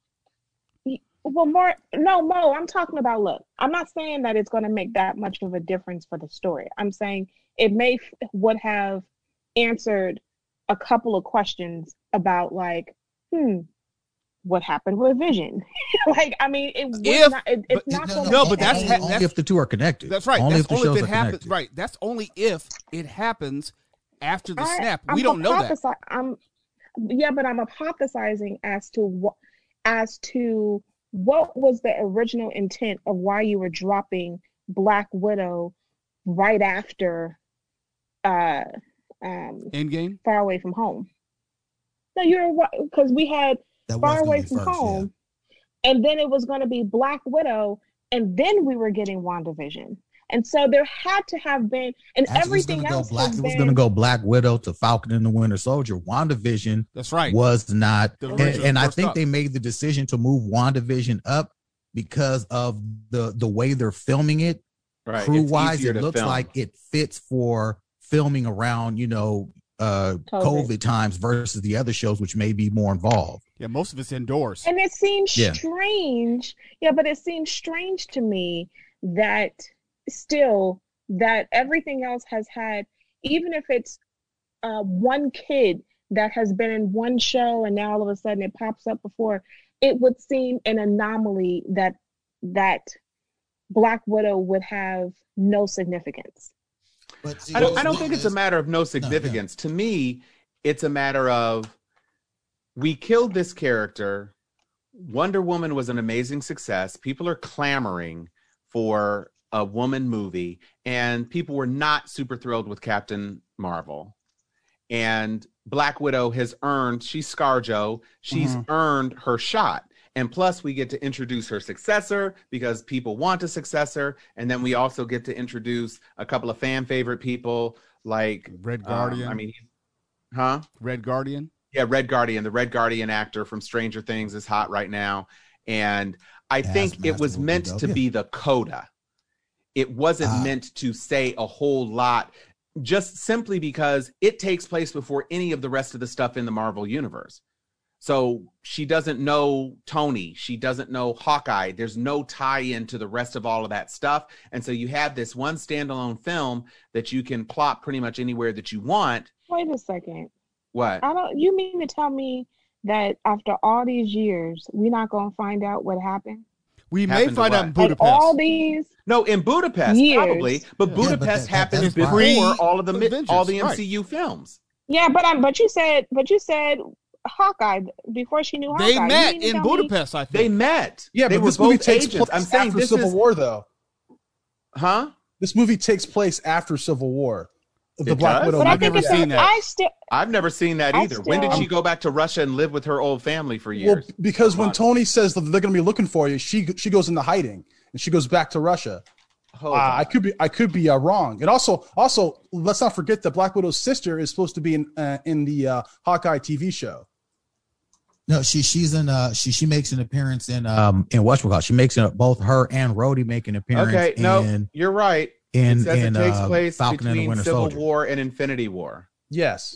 Well, more no, Mo. I'm talking about. Look, I'm not saying that it's going to make that much of a difference for the story. I'm saying it may f- would have answered a couple of questions about, like, hmm, what happened with Vision? Like, I mean, it would If- not. It, it's but- not No, going no, No, to. but that's only, ha- only that's- if the two are connected. That's right. Only That's if the only shows if are it happens. connected. Right. That's only if it happens after the I- snap. I'm We don't know that. hypothesi- I'm, yeah, but I'm hypothesizing as to what, as to what was the original intent of why you were dropping Black Widow right after, uh, um, Endgame. Far Away from Home. No, you're because we had That was Far gonna Away be from first, yeah. Home, and then it was going to be Black Widow, and then we were getting WandaVision. And so there had to have been, and Actually, everything it was gonna else go Black, has it was been. going to go Black Widow to Falcon and the Winter Soldier. WandaVision That's right. was not, The and, original and I first think up. they made the decision to move WandaVision up because of the the way they're filming it. Right. Crew It's wise, easier it to looks film. like it fits for filming around, you know, uh, COVID. COVID times versus the other shows, which may be more involved. Yeah, most of it's indoors. And it seems Yeah. strange. Yeah, but it seems strange to me that still that everything else has had, even if it's uh, one kid that has been in one show and now all of a sudden it pops up before, it would seem an anomaly that that Black Widow would have no significance. But see, I don't, I those don't think it's a movies- matter of no significance. To me, it's a matter of we killed this character. Wonder Woman was an amazing success. People are clamoring for a woman movie, and people were not super thrilled with Captain Marvel. And Black Widow has earned, she's ScarJo, she's Mhm. earned her shot. And plus, we get to introduce her successor because people want a successor. And then we also get to introduce a couple of fan favorite people like Red um, Guardian. I mean, huh? Red Guardian. Yeah, Red Guardian. The Red Guardian actor from Stranger Things is hot right now. And I think it was Taskmaster will be meant dope, to yeah. be the coda. It wasn't Ah. meant to say a whole lot, just simply because it takes place before any of the rest of the stuff in the Marvel universe. So she doesn't know Tony. She doesn't know Hawkeye. There's no tie-in to the rest of all of that stuff. And so you have this one standalone film that you can plot pretty much anywhere that you want. Wait a second. What? I don't. You mean to tell me that after all these years, we're not gonna find out what happened? We may Happened to find out what? in Like Budapest. all these. No, in Budapest, Years. probably. But Yeah, Budapest but that- that- happened that's before why- all of the mi- Avengers, all the right. M C U films. Yeah, but um, but you said, but you said Hawkeye before she knew Hawkeye. They You met mean to in tell me- Budapest, I think. They met. Yeah, they but were this movie both takes agents. place I'm saying after this Civil is, War, though. huh? This movie takes place after Civil War. The It Black does? Widow. But I I've movie. think never it's seen a, that. I still. I've never seen that I either. When did still- she go back to Russia and live with her old family for Well, years? because when Months. Tony says that they're going to be looking for you, she she goes into hiding and she goes back to Russia. Hold Uh, on. I could be I could be uh, wrong. And also also let's not forget that Black Widow's sister is supposed to be in uh, in the uh, Hawkeye T V show. No, she she's in uh she she makes an appearance in um in whatchamacallit. She makes it both her and Rhodey make an appearance Okay, no, in you're right. in it says in it takes uh, place Falcon and the between Winter Civil Soldier. War and Infinity War. Yes.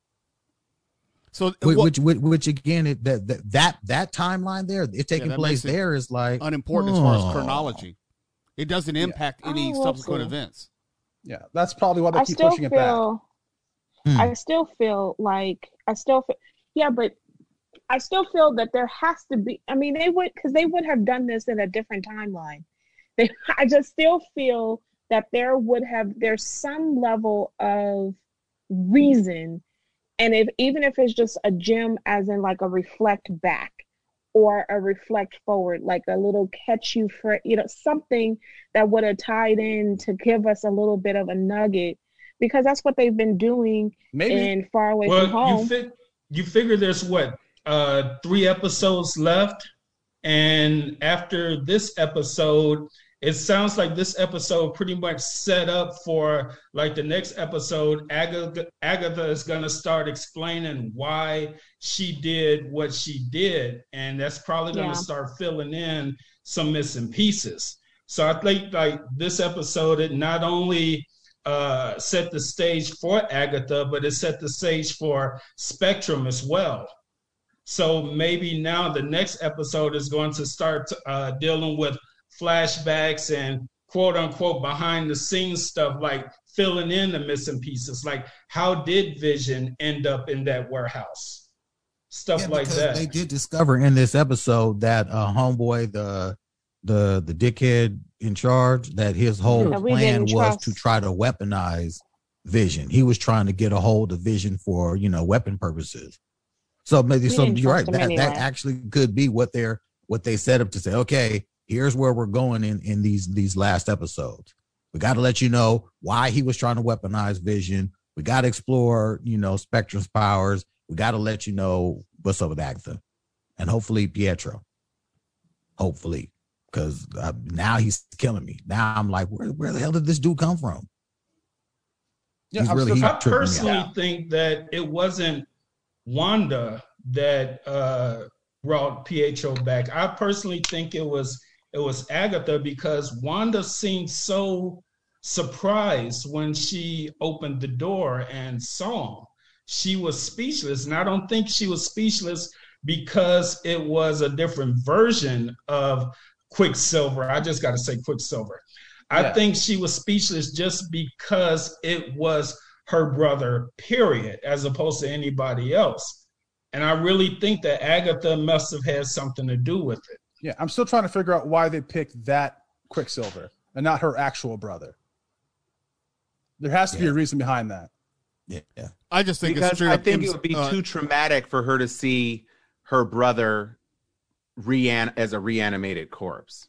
So Which, what- which, which, which again, it, that, that that that timeline there, it taking that place makes it there is like unimportant as far as oh. chronology. It doesn't impact any Oh, we'll subsequent see. events. Yeah, that's probably why they I keep still pushing it back. feel. Hmm. I still feel like I still feel. Yeah, but I still feel that there has to be. I mean, they would because they would have done this in a different timeline. They. I just still feel that there would have there's some level of reason, and if even if it's just a gem, as in like a reflect back or a reflect forward, like a little catch you for you know something that would have tied in to give us a little bit of a nugget, because that's what they've been doing Maybe. in Far Away Well, from Home. you fi- you figure there's what uh, three episodes left, and after this episode, it sounds like this episode pretty much set up for like the next episode. Agatha, Agatha is going to start explaining why she did what she did, and that's probably going to Yeah. start filling in some missing pieces. So I think like this episode, it not only uh, set the stage for Agatha, but it set the stage for Spectrum as well. So maybe now the next episode is going to start uh, dealing with flashbacks and quote unquote behind the scenes stuff, like filling in the missing pieces. Like, how did Vision end up in that warehouse? Stuff Yeah, like because that. they did discover in this episode that uh homeboy, the the the dickhead in charge, that his whole That we plan didn't was trust. to try to weaponize Vision. He was trying to get a hold of Vision for, you know, weapon purposes. So maybe We so didn't you're right. trust him That that anyway. actually could be what they're what they set up to say, okay, here's where we're going in in these these last episodes. We got to let you know why he was trying to weaponize Vision. We got to explore, you know, Spectrum's powers. We got to let you know what's up with Agatha, and hopefully Pietro. Hopefully, because uh, now he's killing me. Now I'm like, where where the hell did this dude come from? Yeah, He's I'm really still- he I tripping me personally out. think that it wasn't Wanda that uh, brought Pietro back. I personally think it was it was Agatha, because Wanda seemed so surprised when she opened the door and saw him. She was speechless, and I don't think she was speechless because it was a different version of Quicksilver. I just got to say Quicksilver. I Yeah. think she was speechless just because it was her brother, period, as opposed to anybody else. And I really think that Agatha must have had something to do with it. Yeah, I'm still trying to figure out why they picked that Quicksilver and not her actual brother. There has to be Yeah. a reason behind that. Yeah, yeah. I just think it's Because straight I up think it ins- would be uh, too traumatic for her to see her brother rean as a reanimated corpse.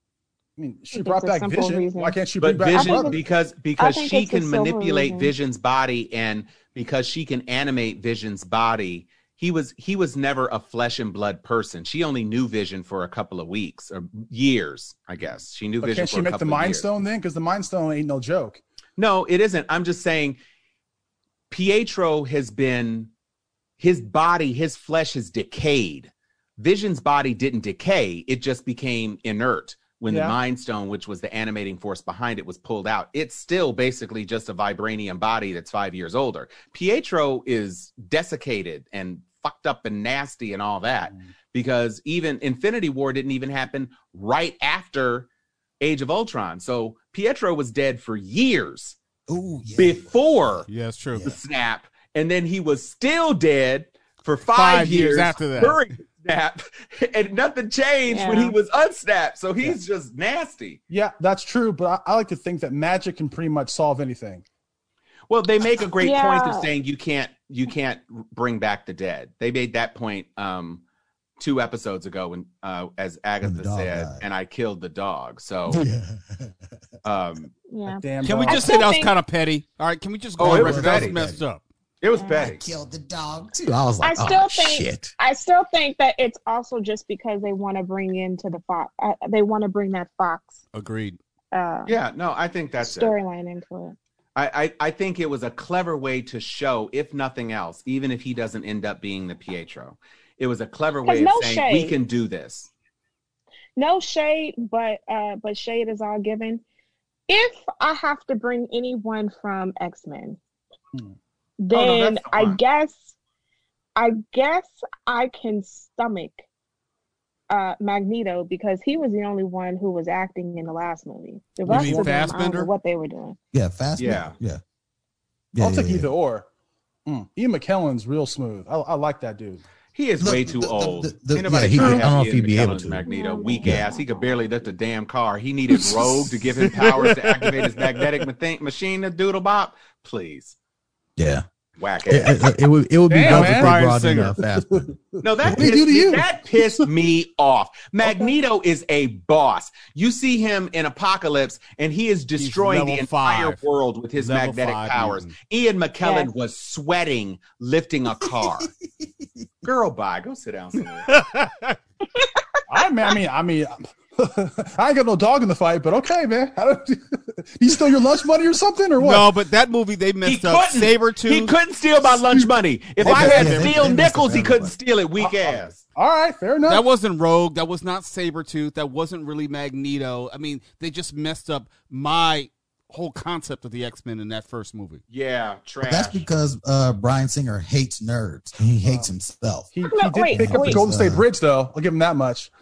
I mean, she think brought it's a back simple Vision. reason. Why can't she But bring back her Vision, brother? because because think she it's a can silver manipulate reason. Vision's body, and because she can animate Vision's body, he was he was never a flesh and blood person. She only knew Vision for a couple of weeks or years, I guess. She knew But Vision can't for she a make the couple of Mind years. Stone then? Because the Mind Stone ain't no joke. No, it isn't. I'm just saying Pietro has been, his body, his flesh has decayed. Vision's body didn't decay. It just became inert when Yeah. the Mind Stone, which was the animating force behind it, was pulled out. It's still basically just a vibranium body that's five years older. Pietro is desiccated and fucked up and nasty and all that, because even Infinity War didn't even happen right after Age of Ultron. So Pietro was dead for years Ooh, yeah. before Yeah, it's true. the snap, and then he was still dead for five, Five years, years after that. during the snap, and nothing changed when Yeah. he was unsnapped. So he's just nasty. Yeah, that's true. But I, I like to think that magic can pretty much solve anything. Well, they make a great Yeah. point of saying you can't you can't bring back the dead. They made that point um, two episodes ago when, uh, as Agatha dog said, died. and I killed the dog. So, Yeah. um, Yeah. Damn. Can we dog. just I say still that was think- kind of petty? All right, can we just go Oh, on it record? was That was petty. messed up. it was I petty. Killed the dog too. I was I like, still oh, think shit. I still think that it's also just because they want to bring into the Fox. Uh, they want to bring that Fox Agreed. uh, Yeah, no, I think that's it. storyline into it. I, I, I think it was a clever way to show, if nothing else, even if he doesn't end up being the Pietro, it was a clever way of no saying we shade. can do this. No shade, but uh, but shade is all given. If I have to bring anyone from X-Men, Hmm. then that's the I one. guess I guess I can stomach uh, Magneto, because he was the only one who was acting in the last movie. The rest mean of them, I don't Fassbender? know what they were doing. Yeah, fast. Yeah. Yeah. Yeah. I'll yeah, take yeah. either or. Mm. Ian McKellen's real smooth. I, I like that dude. He is Look, way too the- the- old. the- the- Ain't nobody yeah, he- trying to I don't have know if Ian he'd be able McKellen's to. Magneto, weak Yeah. ass. He could barely lift a damn car. He needed Rogue to give him powers to activate his magnetic ma- machine to doodle bop. Please, Yeah. whack It, ass. it, it would it would be Damn, dope if man. they Bryan brought in Singer. uh, Fassbender. No, that What did he pissed, do to you? that pissed me off. Magneto is a boss. You see him in Apocalypse, and he is destroying the level entire five. world with his Level magnetic five powers. mutant. Ian McKellen Yes. was sweating lifting a car. Girl, bye. Go sit down somewhere. I mean, I mean, I mean, I ain't got no dog in the fight, but okay, man. I don't, you steal your lunch money or something, or what? No, but that movie they He messed up. couldn't. Sabretooth. He couldn't steal my lunch money. If They I messed- had yeah, they- steel they messed nickels, up he couldn't everybody. steal it. Weak ass. All right, fair enough. That wasn't Rogue. That was not Sabretooth. That wasn't really Magneto. I mean, they just messed up my whole concept of the X-Men in that first movie. Yeah, trash. That's because uh, Bryan Singer hates nerds. He hates himself. he, he No, did wait, pick up the wait. Golden State Bridge, though. I'll give him that much.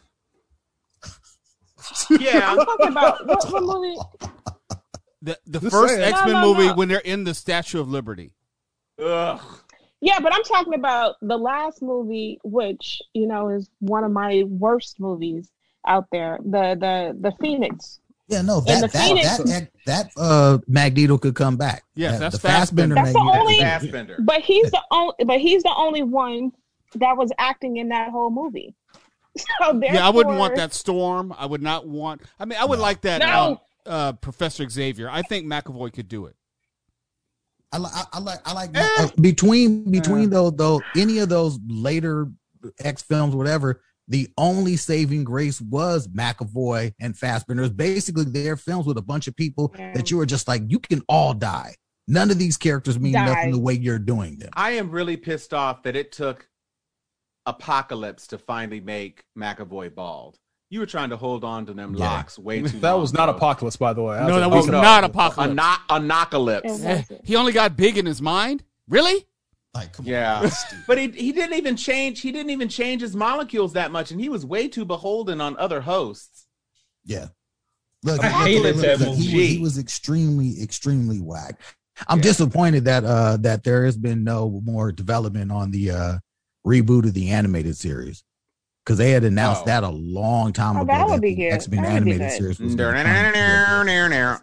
yeah. I'm talking about what, what movie? The the Just first saying. X-Men No, no, movie no. when they're in the Statue of Liberty. Ugh. Yeah, but I'm talking about the last movie, which you know is one of my worst movies out there. The the the Phoenix. Yeah, no, And that the that, Phoenix- that that that uh Magneto could come back. Yes, That- that's the Fassbender. That's the Magneto- only- Fassbender. But he's the only. But he's the only one that was acting in that whole movie. So Yeah, I wouldn't want therefore- that Storm. I would not want. I mean, I would No. like that No. um, uh, Professor Xavier. I think McAvoy could do it. I, li- I, I like I like uh, between between those though any of those later X films, whatever. The only saving grace was McAvoy and Fassbender. It was basically their films with a bunch of people Yeah. that you were just like, you can all die. None of these characters mean Die. nothing the way you're doing them. I am really pissed off that it took Apocalypse to finally make McAvoy bald. You were trying to hold on to them Yeah. locks way too That long, was not bro. Apocalypse, by the way. No, a- that was Oh, no. not Apocalypse. Anoc- Anocalypse. It Eh, wasn't. he only got big in his mind. Really? Like, come Yeah. on, that's stupid. But he he didn't even change. He didn't even change his molecules that much, and he was way too beholden on other hosts. Yeah. Look, I look, hated look, that look, movie. He was, he was extremely, extremely whack. I'm disappointed that uh that there has been no more development on the uh reboot of the animated series. Because they had announced Oh. that a long time Oh, ago. that would be the good. X-Men That would be animated good. series was gonna come to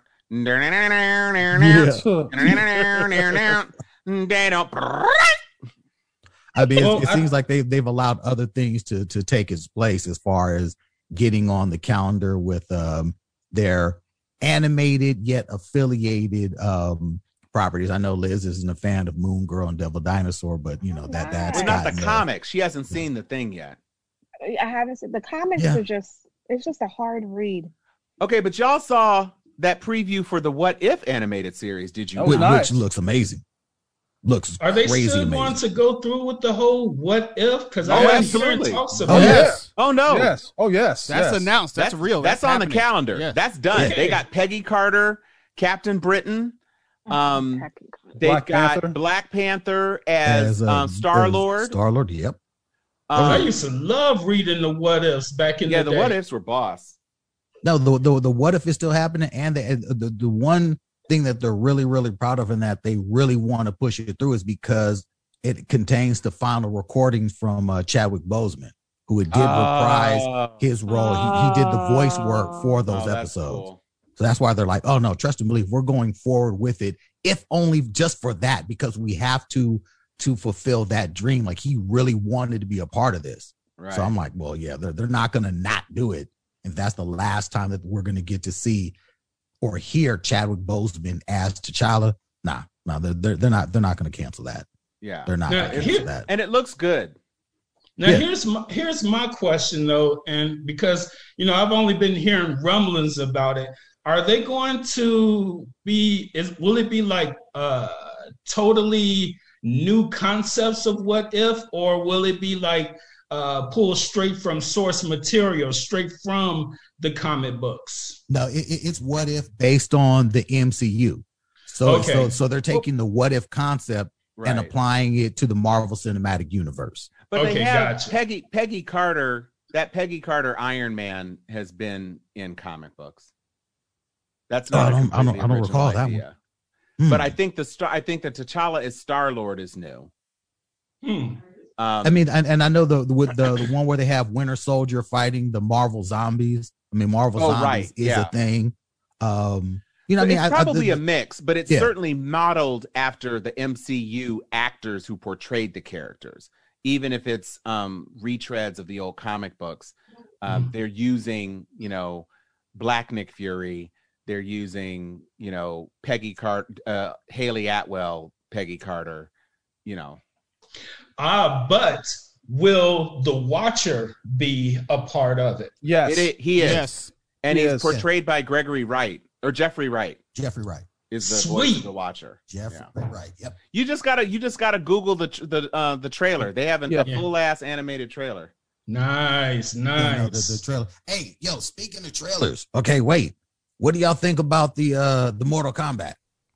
They don't. I mean, Well, it, it I- seems like they've they've allowed other things to to take its place as far as getting on the calendar with um their animated yet affiliated um properties. I know Liz isn't a fan of Moon Girl and Devil Dinosaur, but you know that that's Well, not the gotten, uh, comics. She hasn't seen the thing yet. I haven't seen the comics. Yeah. Are just it's just a hard read. Okay, but y'all saw that preview for the What If animated series, did you? That was which, not? nice. which looks amazing. looks Are they crazy still amazing. going to go through with the whole what if? Because Oh, I haven't absolutely. heard talks Oh, about yeah. it. Yes. Oh no, Yes. Oh yes. That's yes. announced. That's, real. That's, That's, on the happening. calendar. Yes. That's done. Okay. They got Peggy Carter, Captain Britain. Um, they've Black got Panther. Black Panther as, um, Star Lord. Star Lord. Yep. I Um, used to love reading the what ifs back in yeah, the the day. what ifs were boss. No, the, the the what if is still happening, and the, the the one thing that they're really really proud of, and that they really want to push it through, is because it contains the final recordings from uh, Chadwick Boseman, who did reprise Oh. his role. He, he did the voice work for those Oh, that's episodes. cool. So that's why they're like, oh no, trust and believe, we're going forward with it, if only just for that, because we have to to fulfill that dream. Like, he really wanted to be a part of this. Right. So I'm like, well, yeah, they're they're not gonna not do it if that's the last time that we're gonna get to see or hear Chadwick Boseman as T'Challa. Nah, no, they're they're, they're not they're not gonna cancel that. yeah. They're not Now, gonna here- cancel that. And it looks good. Now Yeah. here's my here's my question though, and because you know I've only been hearing rumblings about it. Are they going to be? Is will it be like uh totally new concepts of what if, or will it be like uh pulled straight from source material, straight from the comic books? No, it, it- it's what if based on the M C U. So Okay. so so they're taking the what if concept Right. and applying it to the Marvel Cinematic Universe. But Okay, they have gotcha. Peggy Peggy Carter. That Peggy Carter Iron Man has been in comic books. That's Oh, I not. a don't- I don't- completely I don't original recall that one. idea. Hmm. But I think the star. I think that T'Challa as Star Lord is new. Hmm. Um, I mean, and, and I know the the, with the the one where they have Winter Soldier fighting the Marvel zombies. I mean, Marvel Oh, zombies right, is yeah. a thing. Um, you know, what I it's mean, I- I- probably the- a mix, but it's Yeah. certainly modeled after the M C U actors who portrayed the characters. Even if it's um, retreads of the old comic books, um, Mm-hmm. they're using, you know, Black Nick Fury. They're using, you know, Peggy Carter, uh, Haley Atwell, Peggy Carter. You know, Ah, but will the Watcher be a part of it? Yes. it, it- he is, Yes. and He he's is. portrayed by Gregory Wright or Jeffrey Wright Jeffrey Wright. is the voice Sweet. of the Watcher. Jeffrey Yeah. Wright. Yep. You just gotta you just gotta Google the tr- the uh, the trailer. They have an, Yeah. a full ass animated trailer. Nice, You know, the, nice. the trailer. Hey, yo, speaking of trailers. Okay, wait. What do y'all think about the uh the Mortal Kombat?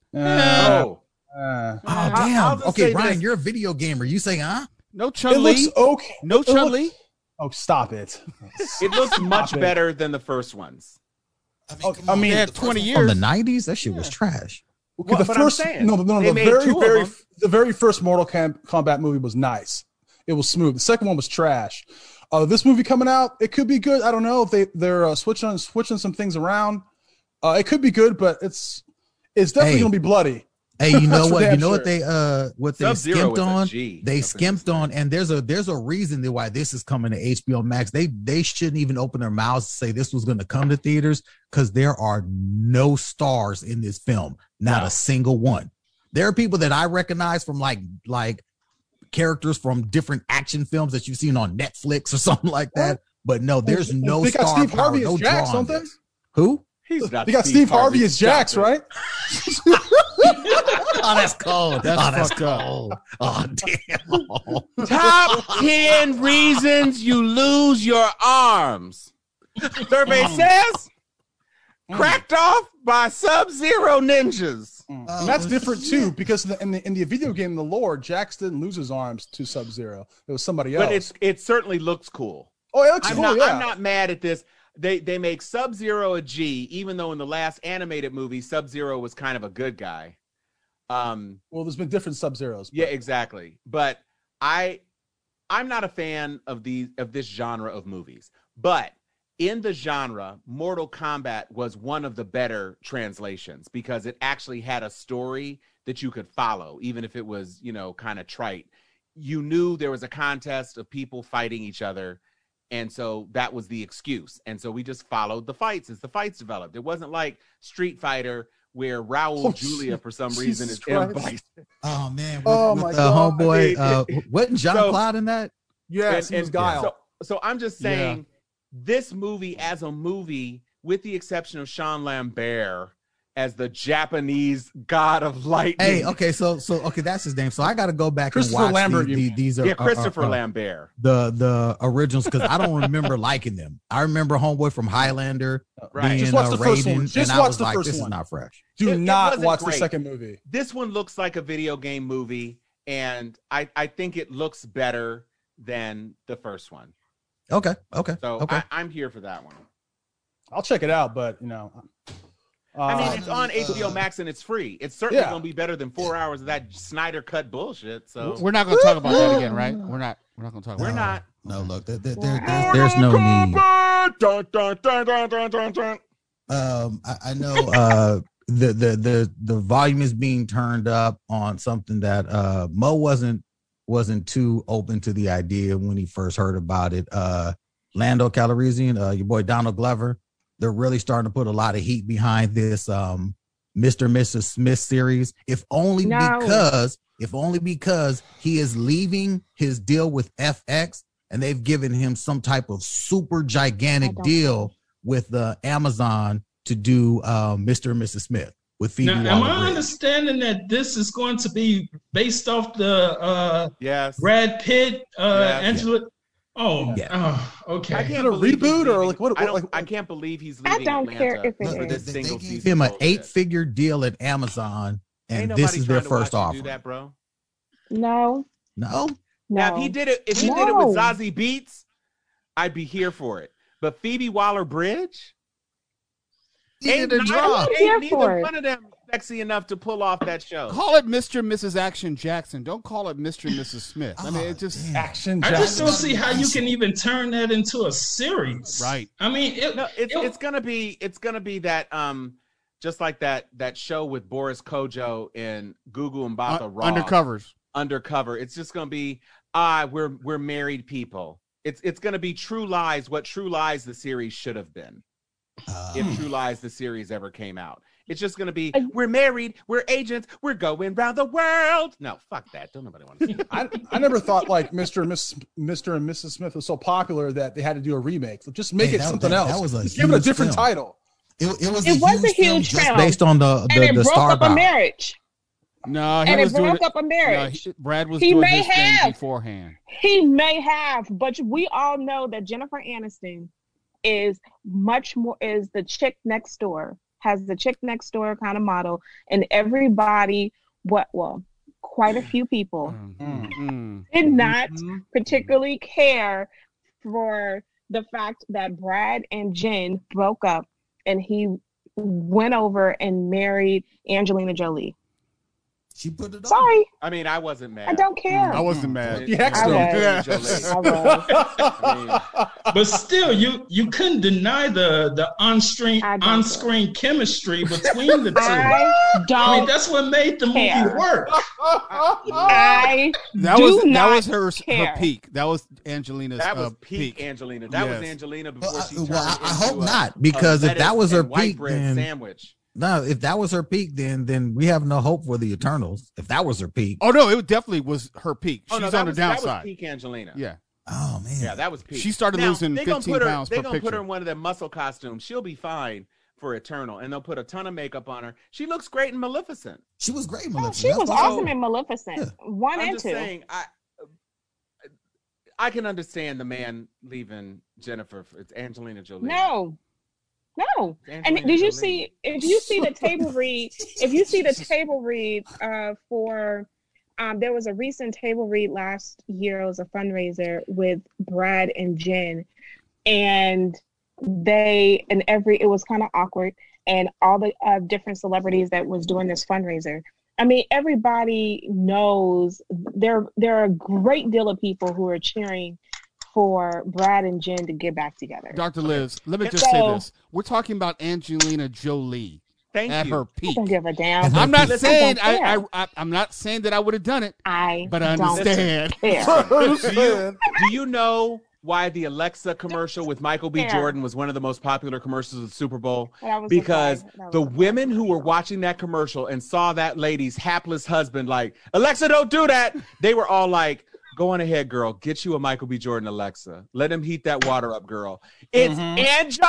Uh, Oh, uh, Oh I'll damn. just Okay, say Ryan, this. you're a video gamer. You say, huh? No it Chun looks Li. okay. No It Chun looks- Li. Oh, stop it. it looks much Stop it. better than the first ones. I Oh, come I on, mean- the They had first twenty one from years. the nineties. That shit was trash. Okay, Well, the but I'm first saying, no, no, no, they the made very, two of very, them. the very first Mortal Kam- Kombat movie was nice. It was smooth. The second one was trash. Uh, this movie coming out, it could be good. I don't know if they they're uh, switching switching some things around. Uh, it could be good, but it's it's definitely Hey. gonna be bloody. Hey, you know That's for what? You damn know what sure. they uh what they Sub-Zero skimped is a on? G. They Up in skimped this on, thing. and there's a there's a reason that why this is coming to H B O Max. They they shouldn't even open their mouths to say this was going to come to theaters, because there are no stars in this film, not No. a single one. There are people that I recognize from like like characters from different action films that you've seen on Netflix or something like that. But no, there's no They got star Steve power, Harvey no as Jax, draw on don't they? this. Who? He's not. They got Steve, Harvey as Stop Jax, it. right? Oh, that's cold. That's oh, that's fucked up. cold. Oh, damn. Top ten reasons you lose your arms. Survey says cracked off by Sub-Zero ninjas. And that's different too, because in the, in the in the video game, the lore, Jax didn't lose his arms to Sub Zero. It was somebody else. But it's it certainly looks cool. oh, it looks I'm cool. not, yeah. I'm not mad at this. They they make Sub-Zero a G, even though in the last animated movie, Sub-Zero was kind of a good guy. Um, Well, there's been different Sub Zeros. yeah, exactly. But I I'm not a fan of these of this genre of movies. But in the genre, Mortal Kombat was one of the better translations because it actually had a story that you could follow, even if it was, you know, kind of trite. You knew there was a contest of people fighting each other. And so that was the excuse. And so we just followed the fights as the fights developed. It wasn't like Street Fighter where Raul Oh, Julia, for some reason, Jesus is M. Christ. Bison. Oh man. With, Oh, with my the God. homeboy. I Uh, wasn't John so- Cloud in that? Yes, And- he was and Guile. So, so I'm just saying, this movie as a movie, with the exception of Sean Lambert, as the Japanese god of lightning. Hey, okay, so so okay, that's his name. So I got to go back and Christopher watch Lambert, these, you these, mean. these are Yeah, Christopher uh, uh, uh, Lambert. the the originals because I don't remember liking them. I remember Homeboy from Highlander, Right. being, Just watch uh, the first Raiden, one. Just and I watch was the like, first this is one. not fresh. Do It- it not wasn't watch the great. second movie. This one looks like a video game movie, and I, I think it looks better than the first one. Okay, okay, So okay. I, I'm here for that one. I'll check it out, but you know, uh, I mean, it's on uh, H B O Max and it's free. It's certainly Yeah. going to be better than four hours of that Snyder cut bullshit. So We're not going to talk about that again, right? We're not. We're not going to talk about we're that. not. No, look, there, there, there- there's, there's no need. Dun, dun, dun, dun, dun, dun, dun. Um, I, I know uh, the, the the the volume is being turned up on something that uh, Mo wasn't wasn't too open to the idea when he first heard about it. Uh, Lando Calrissian, uh, your boy Donald Glover, they're really starting to put a lot of heat behind this um, Mister and Missus Smith series. If only No. because, if only because he is leaving his deal with F X, and they've given him some type of super I gigantic don't deal with the Amazon to do um, Mister and Missus Smith with Phoebe Now, am I Waller-Bridge. understanding that this is going to be based off the uh, Yes. Brad Pitt, uh, Yeah. Angela? Oh, Yeah. oh, I okay. can't Is it a believe he's reboot or, leaving- like, what- I don't. like- I can't believe he's I leaving. don't Atlanta care if it Look, for is. this they, they single gave season him an bullshit. eight-figure deal at Amazon, Ain't and nobody this is their trying to first watch you offer. do that, bro. No, No, no. Now, if he did it, if he did it with No. Zazie Beats, I'd be here for it. But Phoebe Waller-Bridge, he ain't, did a neither- drop. I'm here ain't neither for it. one of them sexy enough to pull off that show. Call it Mister and Missus Action Jackson. Don't call it Mister and Missus Smith. I mean, Oh, it just damn. Action I just Jackson. don't see how you can even turn that into a series. Right. I mean, it, No, it's it- it's gonna be it's gonna be that um just like that that show with Boris Kojo and Gugu and Batha un- Raw undercovers. undercover. It's just gonna be ah we're we're married people. It's it's gonna be True Lies, what True Lies the series should have been Uh, if True Lies the series ever came out. It's just gonna be I- we're married, we're agents, we're going round the world. No, fuck that. Don't nobody want to see it. I, I never thought like Mister and Miss Mister and Missus Smith was so popular that they had to do a remake. So just make Hey, it that- something that- else. that was a Just give it a huge different film. title. it, it was It a was a huge film huge just film. based on the And the, it the broke star up a power. marriage. No, he And was it doing broke it. up a No, marriage. he- Brad was He doing may his thing have. beforehand. He may have, but we all know that Jennifer Aniston is much more is the chick next door, has the chick next door kind of model, and everybody, what well, quite a few people Mm, mm. did not Mhm. particularly care for the fact that Brad and Jen broke up and he went over and married Angelina Jolie. She put it on. Sorry, I mean, I wasn't mad. I don't care. I wasn't mad. You have I to. was. Jolie. I was. I but still, you you couldn't deny the the on screen I don't on screen chemistry between the two. I I mean, don't that's what made the movie care. work. I That do was that not was her care. her peak. That was Angelina's That was uh, peak, peak. Angelina. That was Yes. Angelina before Well, I, she well, turned I, I into hope a- not, because a if that was lettuce her and white peak, bread then sandwich. no, if that was her peak, then then we have no hope for the Eternals. If that was her peak, Oh no, it definitely was her peak. Oh, She's no, that on the was, that was downside. peak Angelina. Yeah. oh man, Yeah, that was peak. She started Now, losing they gonna fifteen put her, pounds They're per gonna put picture. her in one of them muscle costumes. She'll be fine for Eternal, and they'll put a ton of makeup on her. She looks great in Maleficent. she was great. Oh, Maleficent. she That's was why- awesome in Maleficent. Yeah. One I'm and just two. saying, I I can understand the man leaving Jennifer. For, it's Angelina Jolie. No. No. It's And Angelina did you Jolie. see if you see the table read if you see the table read uh for um there was a recent table read last year. It was a fundraiser with Brad and Jen, and they and every it was kind of awkward, and all the uh, different celebrities that was doing this fundraiser. I mean, everybody knows there there are a great deal of people who are cheering for Brad and Jen to get back together. Doctor Liz, let me So- just say this. We're talking about Angelina Jolie Thank at you. her I peak. don't give a damn. I'm not Listen, saying I don't I, care. I, I I'm not saying that I would have done it, I but I don't understand. care. do, you, do you know why the Alexa commercial with Michael B. Yeah. Jordan was one of the most popular commercials of the Super Bowl? That was Because surprising. That was the surprising. women who were watching that commercial and saw that lady's hapless husband, like, Alexa, don't do that. They were all like, go on ahead, girl. Get you a Michael B. Jordan Alexa. Let him heat that water up, girl. It's Mhm. Anja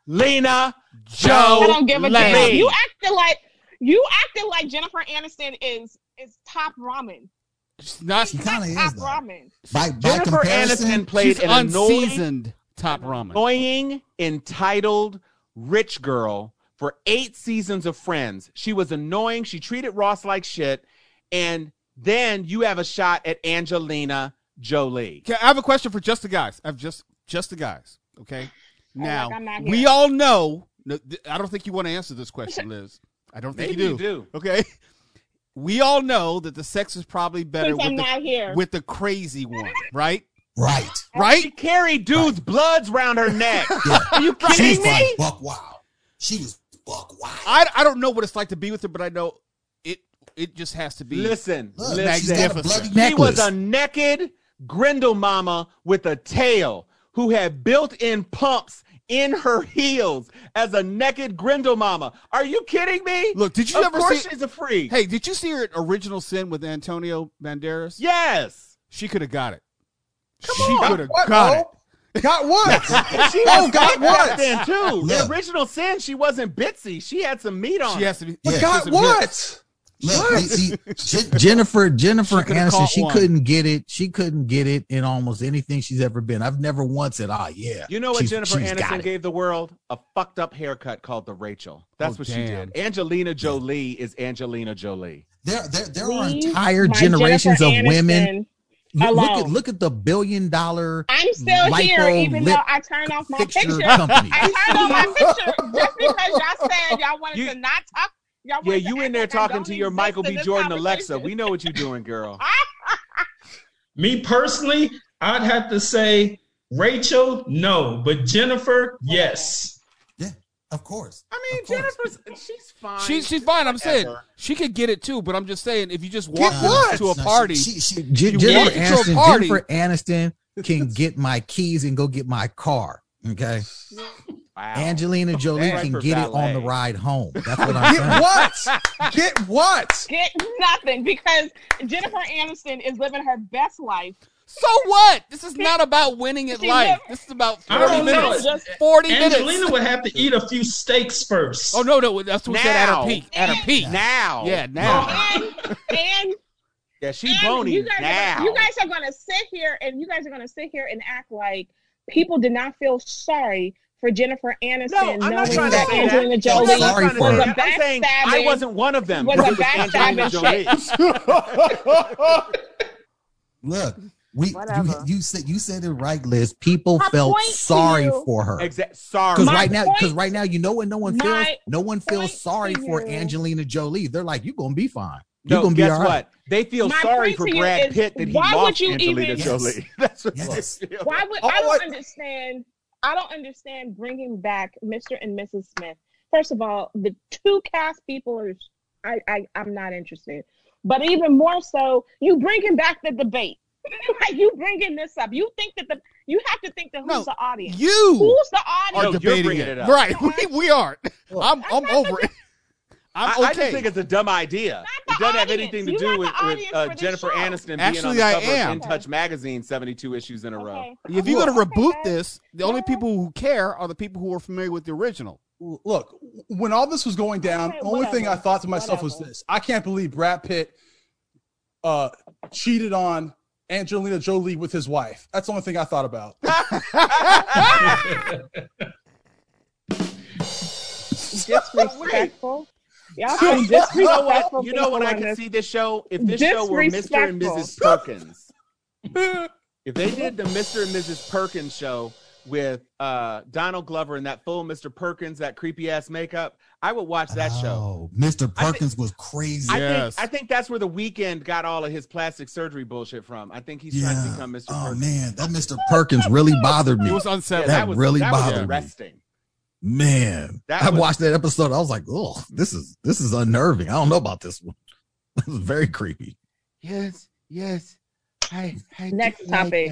Lena Joe I don't give a damn. Lane. You acting like you acting like Jennifer Aniston is is top ramen. She's not. She kind of is, top though. ramen. By, by Jennifer comparison, Aniston played She's an annoying, unseasoned top ramen. annoying, entitled rich girl for eight seasons of Friends. She was annoying. She treated Ross like shit. And then you have a shot at Angelina Jolie. Okay, I have a question for just the guys. I have just just the guys. Okay. Now like I'm not we here. all know. no, th- I don't think you want to answer this question, Liz. I don't think Maybe you you do. do. Okay. We all know that the sex is probably better Since with I'm the, not here. with the crazy one, right? right? She Right? carried dudes' bloods around her neck. Yeah. Are you She was kidding me? like buck wild. She was buck wild. I, I don't know what it's like to be with her, but I know it it just has to be. Listen, Look, listen. she's got a magnificent. bloody She necklace. was a naked Grindel mama with a tail who had built-in pumps in her heels as a naked Grindel mama. Are you kidding me? Look, did you of ever course see? she's a freak. Hey, did you see her Original Sin with Antonio Banderas? Yes. She could have got it. Come she on. could have What? got Oh, it. got what? She Oh, was got thick back what? then too. Look. The original Sin, she wasn't bitsy. She had some meat on. She her. has to be. Yeah. she Got has to be- what? Look, see, see, Je- Jennifer Jennifer She could've Aniston, caught she one. couldn't get it. She couldn't get it in almost anything she's ever been. I've never once said, "Ah, yeah." You know what she's- Jennifer she's got Aniston it. gave the world? A fucked up haircut called the Rachel. That's Oh, what damn. she did. Angelina Jolie is Angelina Jolie. There, there, there are Leave entire my generations Jennifer of women. Aniston Look, look alone. at look at the billion dollar I'm still here, lipo even lip though I turned off my fixture picture. company. I turned off my picture just because y'all said y'all wanted You- to not talk. Y'all Yeah, wanted to you in act there like I talking don't to your exist Michael in B. this Jordan Alexa. conversation. We know what you're doing, girl. Me personally, I'd have to say Rachel, no, but Jennifer, yes. Yeah, of course. I mean, Of course. Jennifer's she's fine. She's she's fine. I'm saying Whatever. she could get it too, but I'm just saying if you just walk Get what? to a No, party, She, she, she, You Jennifer walk into a Aniston. party- Jennifer Aniston can get my keys and go get my car. Okay. Wow. Angelina Jolie Right can for get it on the valet. ride home. That's what I'm Get saying. what? Get what? Get nothing because Jennifer Aniston is living her best life. so what? This is not about winning at She life. never- This is about I forty don't know. minutes. Just- Forty Angelina minutes. would have to eat a few steaks first. Oh no, no, that's what we said at Now. her peak. At her peak. Now. Yeah, now. And and, Yeah, she and bony you guys, now. are, you guys are gonna sit here and you guys are gonna sit here and act like people did not feel sorry for Jennifer Aniston No, I'm not knowing trying to that say Angelina that. Jolie I'm not trying to for say was her. a that. I'm saying I backstabbing. wasn't one of them. was but a it was Angelina backstabbing Jolie. Look, we you, Whatever. you said you said it right, Liz. People My felt point to sorry you- for her. Exact. Sorry. Because My right now, point- because right now, you know what? No one feels. my No one feels point sorry to for you- Angelina Jolie. They're like, you're gonna be fine. You're No, gonna be guess all right. what? They feel My sorry point for to you Brad is, Pitt that he why would lost you Angelina even- Jolie. That's what Yes. they feel. Why would Oh, I don't what- understand? I don't understand bringing back Mister and Missus Smith. First of all, the two cast people are. I, I I'm not interested. But even more so, you bringing back the debate. Like you bringing this up. You think that the you have to think that who's No, the audience? You Who's the are No, audience? you're debating bringing it. it up. Right. We, we aren't. I'm I'm over it. I, I'm I just okay. think it's a dumb idea. Not the It doesn't have audience. anything to You do not with, the with audience uh, for this Jennifer show. Aniston being Actually, on the I cover am. of In Touch magazine seventy-two issues in a row. Okay. If you're going to Okay, reboot guys. this, the only Yeah. people who care are the people who are familiar with the original. Look, when all this was going down, Okay, the only thing I whatever. thought to myself was Whatever. this: I can't believe Brad Pitt uh, cheated on Angelina Jolie with his wife. That's the only thing I thought about. Disrespectful. Y'all I- some you know disrespectful what? You know what people I on can this. see this show? If this show were Mister and Missus Perkins. If they did the Mister and Missus Perkins show with uh, Donald Glover and that full Mister Perkins, that creepy ass makeup, I would watch that show. Oh, Mister I Perkins was crazy. I Yes. think I think that's where the Weeknd got all of his plastic surgery bullshit from. I think he's trying to yeah. become Mister Oh Perkins. man, that Mister Perkins really bothered me. It was Yeah, unsettling. that was really that was bothered me. arresting. Man, That I was- watched that episode. I was like, oh, this is this is unnerving. I don't know about this one. This is very creepy. Yes, yes. I, I Next do like topic.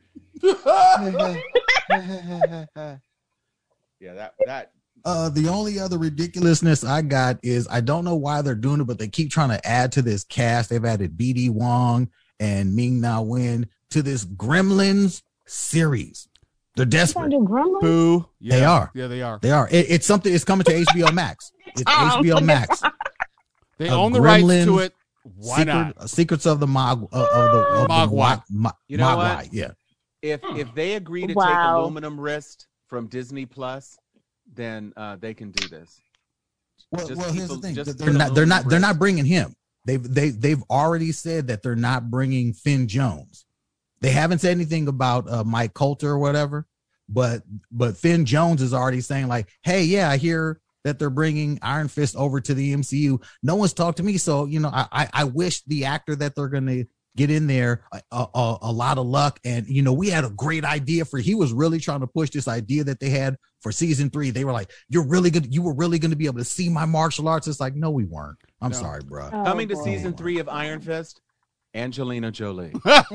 that. yeah, that that Uh, the only other ridiculousness I got is I don't know why they're doing it, but they keep trying to add to this cast. They've added B D Wong and Ming Na Wen to this Gremlins series. They're You desperate. gonna do Gremlins? Boo. Yeah. They are. Yeah, they are. They are. It, it's something. It's coming to H B O Max. It's Oh, H B O look at Max. They Uh, own the rights to Gremlins, it. Why Secret, not? Secrets of the Mog uh, of the of the Mogwai. Mo- Mo- You know Mogwai, what? Yeah. If if they agree to take Wow. aluminum wrist from Disney Plus, then uh, they can do this. Well, Just well keep here's the a- thing. just They're put not. They're not. aluminum They're wrist. not bringing him. They've they they've already said that they're not bringing Finn Jones. They haven't said anything about uh, Mike Coulter or whatever, but but Finn Jones is already saying like, hey, yeah, I hear that they're bringing Iron Fist over to the M C U. No one's talked to me, so you know, I I, I wish the actor that they're gonna get in there a, a, a lot of luck. And you know, we had a great idea for. He was really trying to push this idea that they had for season three. They were like, you're really good. You were really going to be able to see my martial arts. It's like, no, we weren't. I'm No. sorry, bro. Oh, Coming to boy. season three of Iron Fist, Angelina Jolie.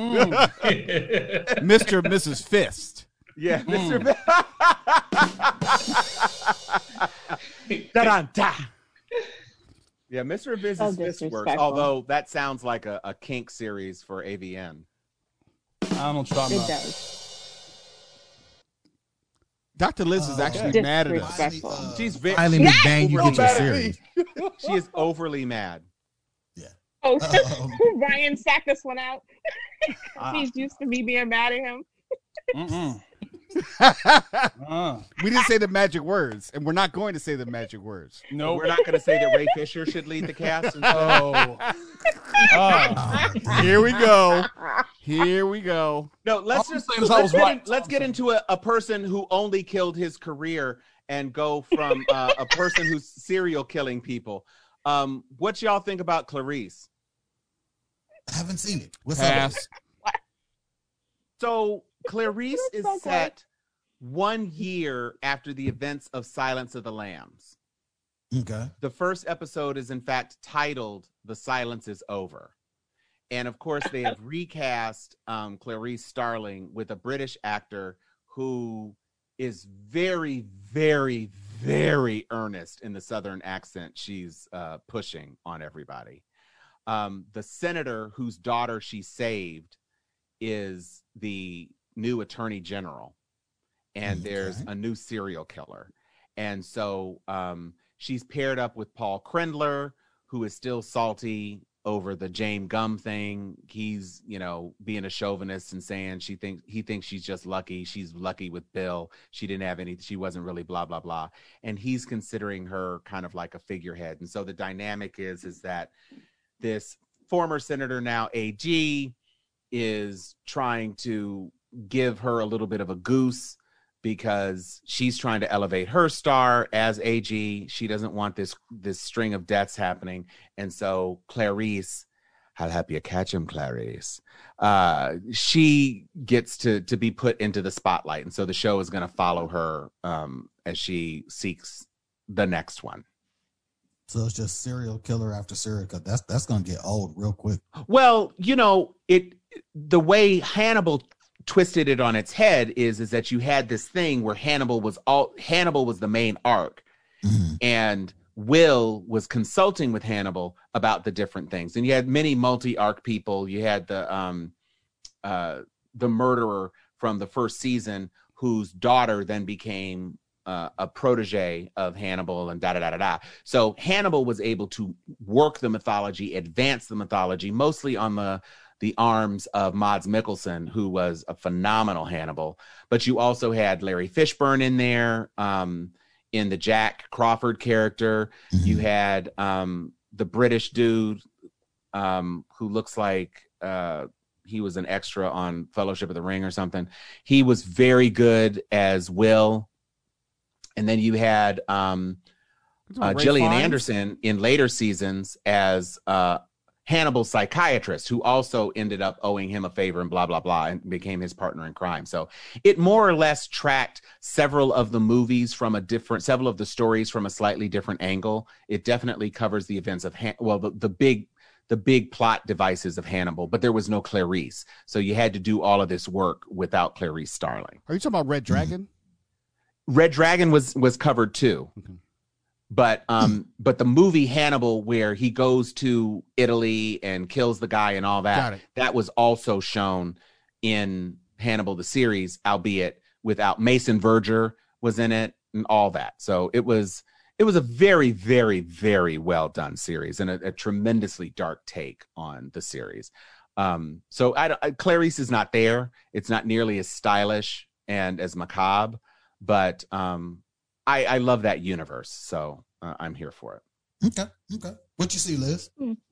Mm. Mister and Missus Fist. Yeah, Mm. Mister Da-da-da. Yeah, Mister and Missus So Fist works. disrespectful. Although that sounds like a, a kink series for A V N. I don't know what you're talking It about. does. Doctor Liz is Oh. actually mad at us. Disrespectful. Uh, She's very, Finally, Yes! McBain, you Overly get your mad at series. she is overly mad. Oh, Um, Ryan sacked this one out. Ah. He's used to me being mad at him. Mm-mm. Uh, We didn't say the magic words, and we're not going to say the magic words. no. We're not going to say that Ray Fisher should lead the cast. And Oh. Oh. oh, Here we go. Here we go. No, let's All I'm just saying is I let's was get, right. in- let's get into a, a person who only killed his career and go from uh, a person who's serial killing people. Um, what y'all think about Clarice? I haven't seen it. What's up? Pass. So Clarice is so set one year after the events of Silence of the Lambs. Okay. The first episode is in fact titled "The Silence Is Over," and of course they have recast um, Clarice Starling with a British actor who is very, very, very earnest in the Southern accent she's uh, pushing on everybody. Um, the senator whose daughter she saved is the new attorney general, and Okay. there's a new serial killer. And so um, she's paired up with Paul Krendler, who is still salty over the James Gum thing. He's, you know, being a chauvinist and saying she thinks he thinks she's just lucky. She's lucky with Bill. She didn't have any, she wasn't really blah, blah, blah. And he's considering her kind of like a figurehead. And so the dynamic is, is that this former senator, now A G, is trying to give her a little bit of a goose because she's trying to elevate her star as A G. She doesn't want this this string of deaths happening. And so Clarice, I'll help you catch him, Clarice. Uh, she gets to to be put into the spotlight. And so the show is going to follow her um, as she seeks the next one. So it's just serial killer after serial killer. That's that's gonna get old real quick. Well, you know, it the way Hannibal twisted it on its head is is that you had this thing where Hannibal was all Hannibal was the main arc, Mhm. and Will was consulting with Hannibal about the different things. And you had many multi-arc people. You had the um uh the murderer from the first season whose daughter then became uh, a protege of Hannibal, and da da da da da. So Hannibal was able to work the mythology, advance the mythology, mostly on the the arms of Mads Mikkelsen, who was a phenomenal Hannibal. But you also had Larry Fishburne in there, um, in the Jack Crawford character. Mhm. You had um, the British dude um, who looks like uh, he was an extra on Fellowship of the Ring or something. He was very good as Will. And then you had um, uh, Ray Gillian Fiennes? Anderson in later seasons as uh, Hannibal's psychiatrist, who also ended up owing him a favor and blah, blah, blah, and became his partner in crime. So it more or less tracked several of the movies from a different, several of the stories from a slightly different angle. It definitely covers the events of, Han- well, the, the big, the big plot devices of Hannibal, but there was no Clarice. So you had to do all of this work without Clarice Starling. Are you talking about Red Dragon? Red Dragon was was covered too. Okay. But um but the movie Hannibal, where he goes to Italy and kills the guy and all Got that, it. that was also shown in Hannibal the series, albeit without Mason Verger was in it and all that. So it was it was a very, very, very well done series and a, a tremendously dark take on the series. Um, so I, I, Clarice is not there. It's not nearly as stylish and as macabre, but um, I, I love that universe. So uh, I'm here for it. Okay. Okay. What you see, Liz?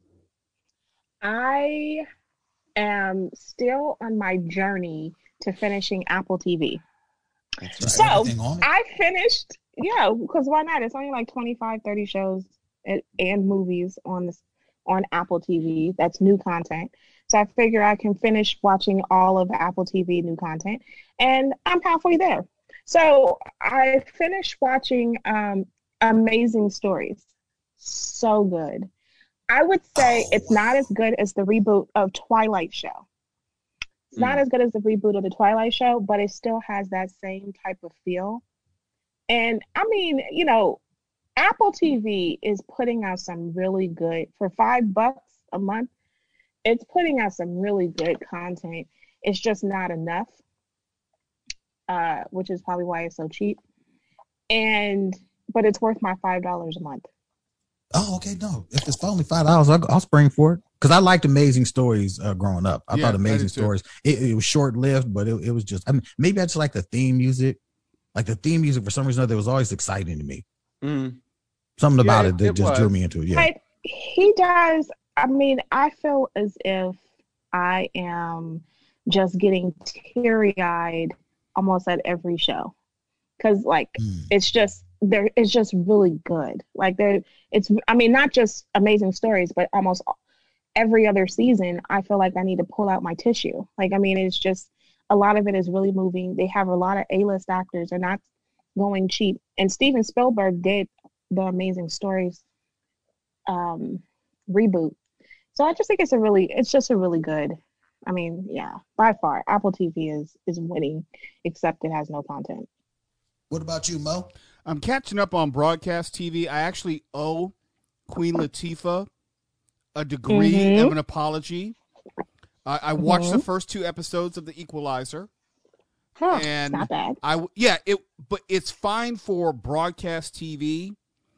I am still on my journey to finishing Apple T V. That's right. So Everything on it? I finished, yeah, because why not? It's only like twenty-five, thirty shows and, and movies on this on Apple T V. That's new content. So I figure I can finish watching all of Apple T V new content, and I'm halfway there. So I finished watching um, Amazing Stories. So good. I would say Oh, it's not as good as the reboot of Twilight Show. It's not Mm. as good as the reboot of the Twilight Show, but it still has that same type of feel. And I mean, you know, Apple T V is putting out some really good, for five bucks a month, it's putting out some really good content. It's just not enough, uh, which is probably why it's so cheap. And, but it's worth my five dollars a month. Oh, okay. No, if it's only five dollars, I'll, I'll spring for it because I liked Amazing Stories uh, growing up. I Yeah, thought I Amazing did too. Stories. It, it was short lived, but it, it was just. I mean, maybe I just like the theme music. Like the theme music for some reason or other was always exciting to me. Mm. Something Yeah, about it- it, that it just was. drew me into it. Yeah. But he does. I mean, I feel as if I am just getting teary eyed almost at every show because, like, Mm. it's just there. It's just really good. Like there, it's. I mean, not just Amazing Stories, but almost every other season. I feel like I need to pull out my tissue. Like, I mean, it's just a lot of it is really moving. They have a lot of A-list actors. They're not going cheap. And Steven Spielberg did the Amazing Stories um, reboot. So I just think it's a really, it's just a really good. I mean, yeah, by far, Apple T V is is winning, except it has no content. What about you, Mo? I'm catching up on broadcast T V. I actually owe Queen Latifah a degree Mhm. of an apology. I, I watched the Mhm. first two episodes of The Equalizer. Huh, And not bad. I w- yeah, it but it's fine for broadcast T V.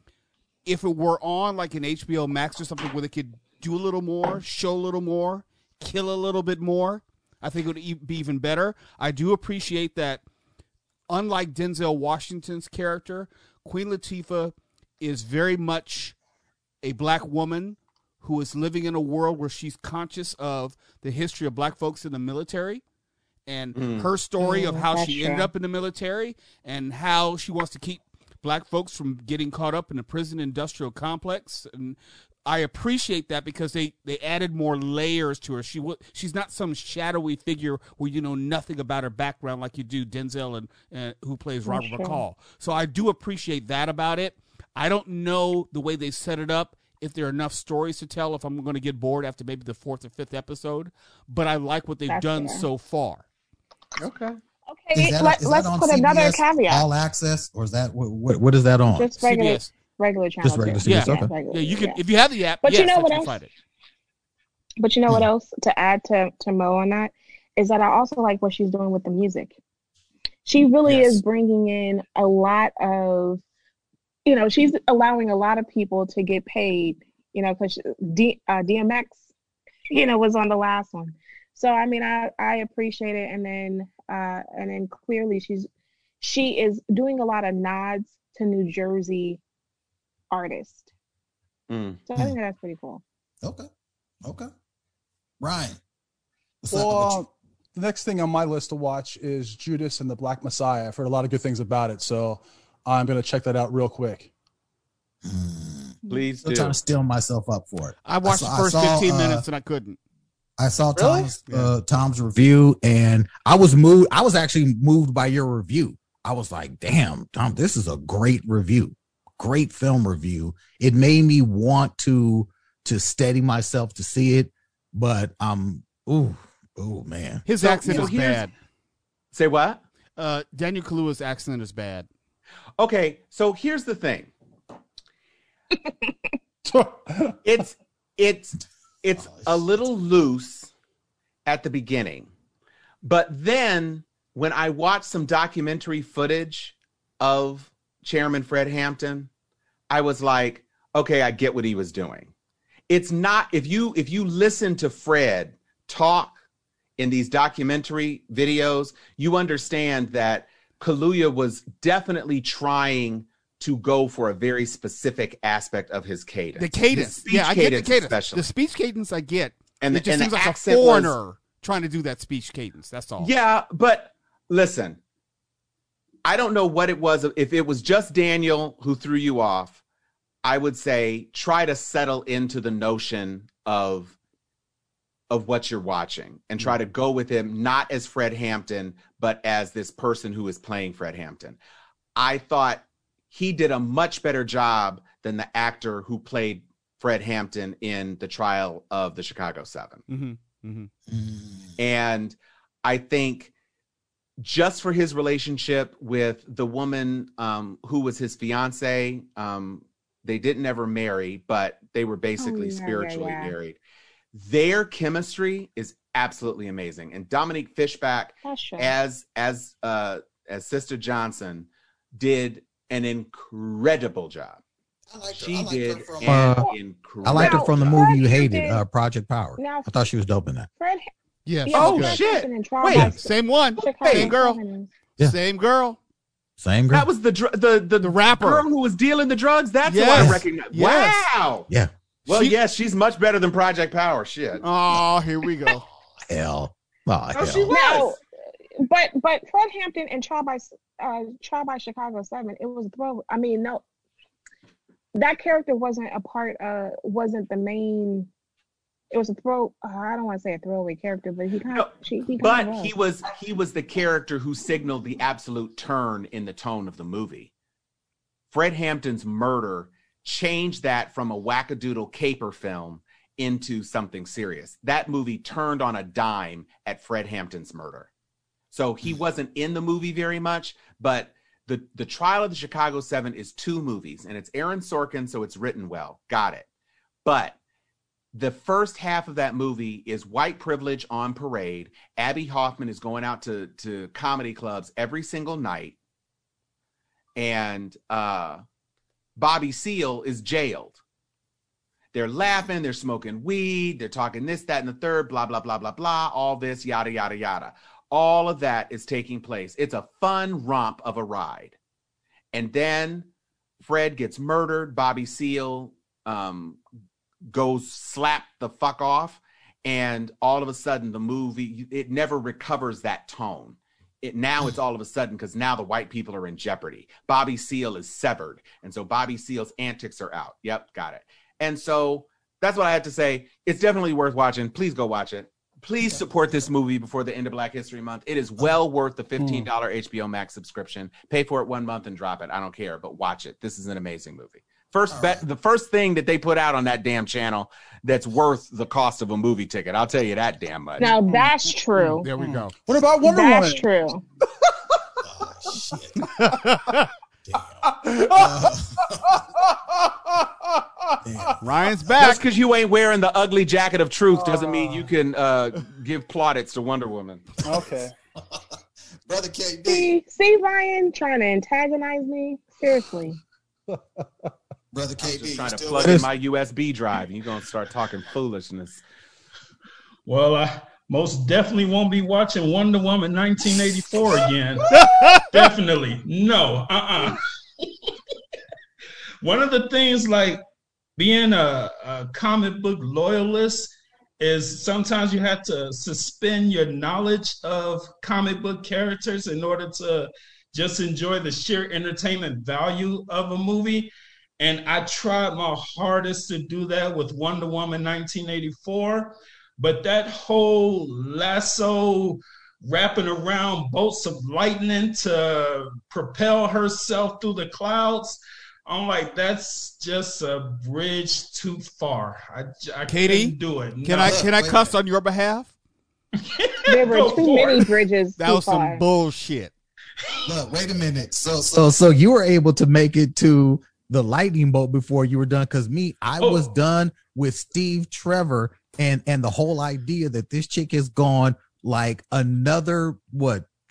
If it were on like an H B O Max or something where they could do a little more, show a little more, kill a little bit more, I think it would e- be even better. I do appreciate that. Unlike Denzel Washington's character, Queen Latifah is very much a black woman who is living in a world where she's conscious of the history of black folks in the military and Mm. her story of Mm, how that's she ended true. up in the military and how she wants to keep black folks from getting caught up in the prison industrial complex. And I appreciate that because they, they added more layers to her. She w- she's not some shadowy figure where you know nothing about her background like you do Denzel and uh, who plays Robert true. McCall. So I do appreciate that about it. I don't know the way they set it up, if there are enough stories to tell, if I'm going to get bored after maybe the fourth or fifth episode, but I like what they've That's done fair. so far. Okay. Okay, Is that, let, is let's that on put C B S another caveat. All Access, or is that what? What, what is that on? Just regular, C B S. regular channel. Just regular too. C B S, Yeah. okay. regular, Yeah, you can yeah. if you have the app. But yes, you know that what you else? find it. But you know what Hmm. else to add to to Mo on that is that I also like what she's doing with the music. She really Yes. is bringing in a lot of, you know, she's allowing a lot of people to get paid. You know, because D, uh, D M X, you know, was on the last one. So I mean, I I appreciate it, and then uh, and then clearly she's she is doing a lot of nods to New Jersey artists. Mm. So I Hmm. think that's pretty cool. Okay. Okay. Ryan. What's up Well, with uh, the next thing on my list to watch is Judas and the Black Messiah. I've heard a lot of good things about it, so I'm going to check that out real quick. you? Hmm. Please Still do. trying to steel myself up for it. I watched saw- I the first saw, fifteen uh, minutes and I couldn't. I saw Really? Tom's uh, Tom's review, and I was moved. I was actually moved by your review. I was like, "Damn, Tom, this is a great review, great film review." It made me want to to steady myself to see it, but um, ooh, ooh, man, His So- accent so is here's- bad. Say what? Uh, Daniel Kaluuya's accent is bad. Okay, so here's the thing. It's it's it's Oh, a little loose at the beginning, but then when I watched some documentary footage of Chairman Fred Hampton, I was like, okay, I get what he was doing. It's not, if you if you listen to Fred talk in these documentary videos, you understand that Kaluuya was definitely trying to go for a very specific aspect of his cadence. The cadence. His speech Yeah, I get the cadence cadence. especially. The speech cadence I get. And it the- just and seems the like a accent was- foreigner trying to do that speech cadence. That's all. Yeah, but listen, I don't know what it was. If it was just Daniel who threw you off, I would say try to settle into the notion of of what you're watching and try to go with him, not as Fred Hampton, but as this person who is playing Fred Hampton. I thought he did a much better job than the actor who played Fred Hampton in the trial of the Chicago Seven. Mm-hmm. Mm-hmm. And I think just for his relationship with the woman um, who was his fiance, um, they didn't ever marry, but they were basically Oh, yeah, yeah, spiritually yeah. married. Their chemistry is absolutely amazing. And Dominique Fishback That's true. as as uh, as Sister Johnson did an incredible job. I like her. She I like did her from an Uh, incredible I liked her Now, from the Fred movie you hated, Hampton- uh, Project Power. Now, I thought she was dope in that. Fred. Yes. Yeah, Oh, Fred shit. Hampton and Trial Wait. by Same one. Chicago Same girl. Seven. Yeah. Same girl. Same girl. That was the dr- the the, The rapper. girl who was dealing the drugs. That's who Yes. I recognize. Yes. Wow. yeah. Well, She- yes, she's much better than Project Power. Shit. Oh, here we go. Hell. Oh, Oh, hell. she was. Now, but but Fred Hampton and Trial by uh, Trial by Chicago Seven, it was a throw. I mean, no, that character wasn't a part. Uh, wasn't the main. It was a throw. Uh, I don't want to say a throwaway character, but he kind No, of. She, he kind But of was. he was he was the character who signaled the absolute turn in the tone of the movie. Fred Hampton's murder changed that from a wackadoodle caper film into something serious. That movie turned on a dime at Fred Hampton's murder. So he wasn't in the movie very much, but the the Trial of the Chicago Seven is two movies, and it's Aaron Sorkin, so it's written well. Got it. But the first half of that movie is white privilege on parade. Abby Hoffman is going out to, to comedy clubs every single night. And uh, Bobby Seale is jailed. They're laughing, they're smoking weed, they're talking this, that, and the third, blah, blah, blah, blah, blah, all this, yada, yada, yada. All of that is taking place. It's a fun romp of a ride. And then Fred gets murdered. Bobby Seale um, goes slap the fuck off, and all of a sudden the movie, it never recovers that tone. It now it's all of a sudden, because now the white people are in jeopardy. Bobby Seale is severed, and so Bobby Seale's antics are out. Yep, got it. And so that's what I had to say. It's definitely worth watching. Please go watch it. Please support this movie before the end of Black History Month. It is well worth the fifteen dollars H B O Max subscription. Pay for it one month and drop it. I don't care, but watch it. This is an amazing movie. First bet, the first thing that they put out on that damn channel that's worth the cost of a movie ticket. I'll tell you that damn much. Now that's true. There we go. What about Wonder That's Woman? true. Oh, shit. Damn. Uh, damn. Ryan's Just back. because you ain't wearing the ugly jacket of truth doesn't mean you can uh, give plaudits to Wonder Woman. Okay. Brother K D. See, see, Ryan trying to antagonize me. Seriously. Brother I was K D. just trying you to still plug with in my U S B drive, and you're gonna start talking foolishness. Well, I most definitely won't be watching Wonder Woman nineteen eighty-four again. Definitely. No. Uh-uh. One of the things, like being a, a comic book loyalist, is sometimes you have to suspend your knowledge of comic book characters in order to just enjoy the sheer entertainment value of a movie. And I tried my hardest to do that with Wonder Woman nineteen eighty-four. But that whole lasso wrapping around bolts of lightning to propel herself through the clouds, I'm like, that's just a bridge too far. I, I Katie, couldn't do it. Can No. I can I Wait a cuss minute. on your behalf? There were Go too for many it. bridges. That too was far. some bullshit. Look, wait a minute. So, so, So, so you were able to make it to the lightning bolt before you were done. Cause me, I was Oh. done with Steve Trevor and, and the whole idea that this chick has gone like another, what,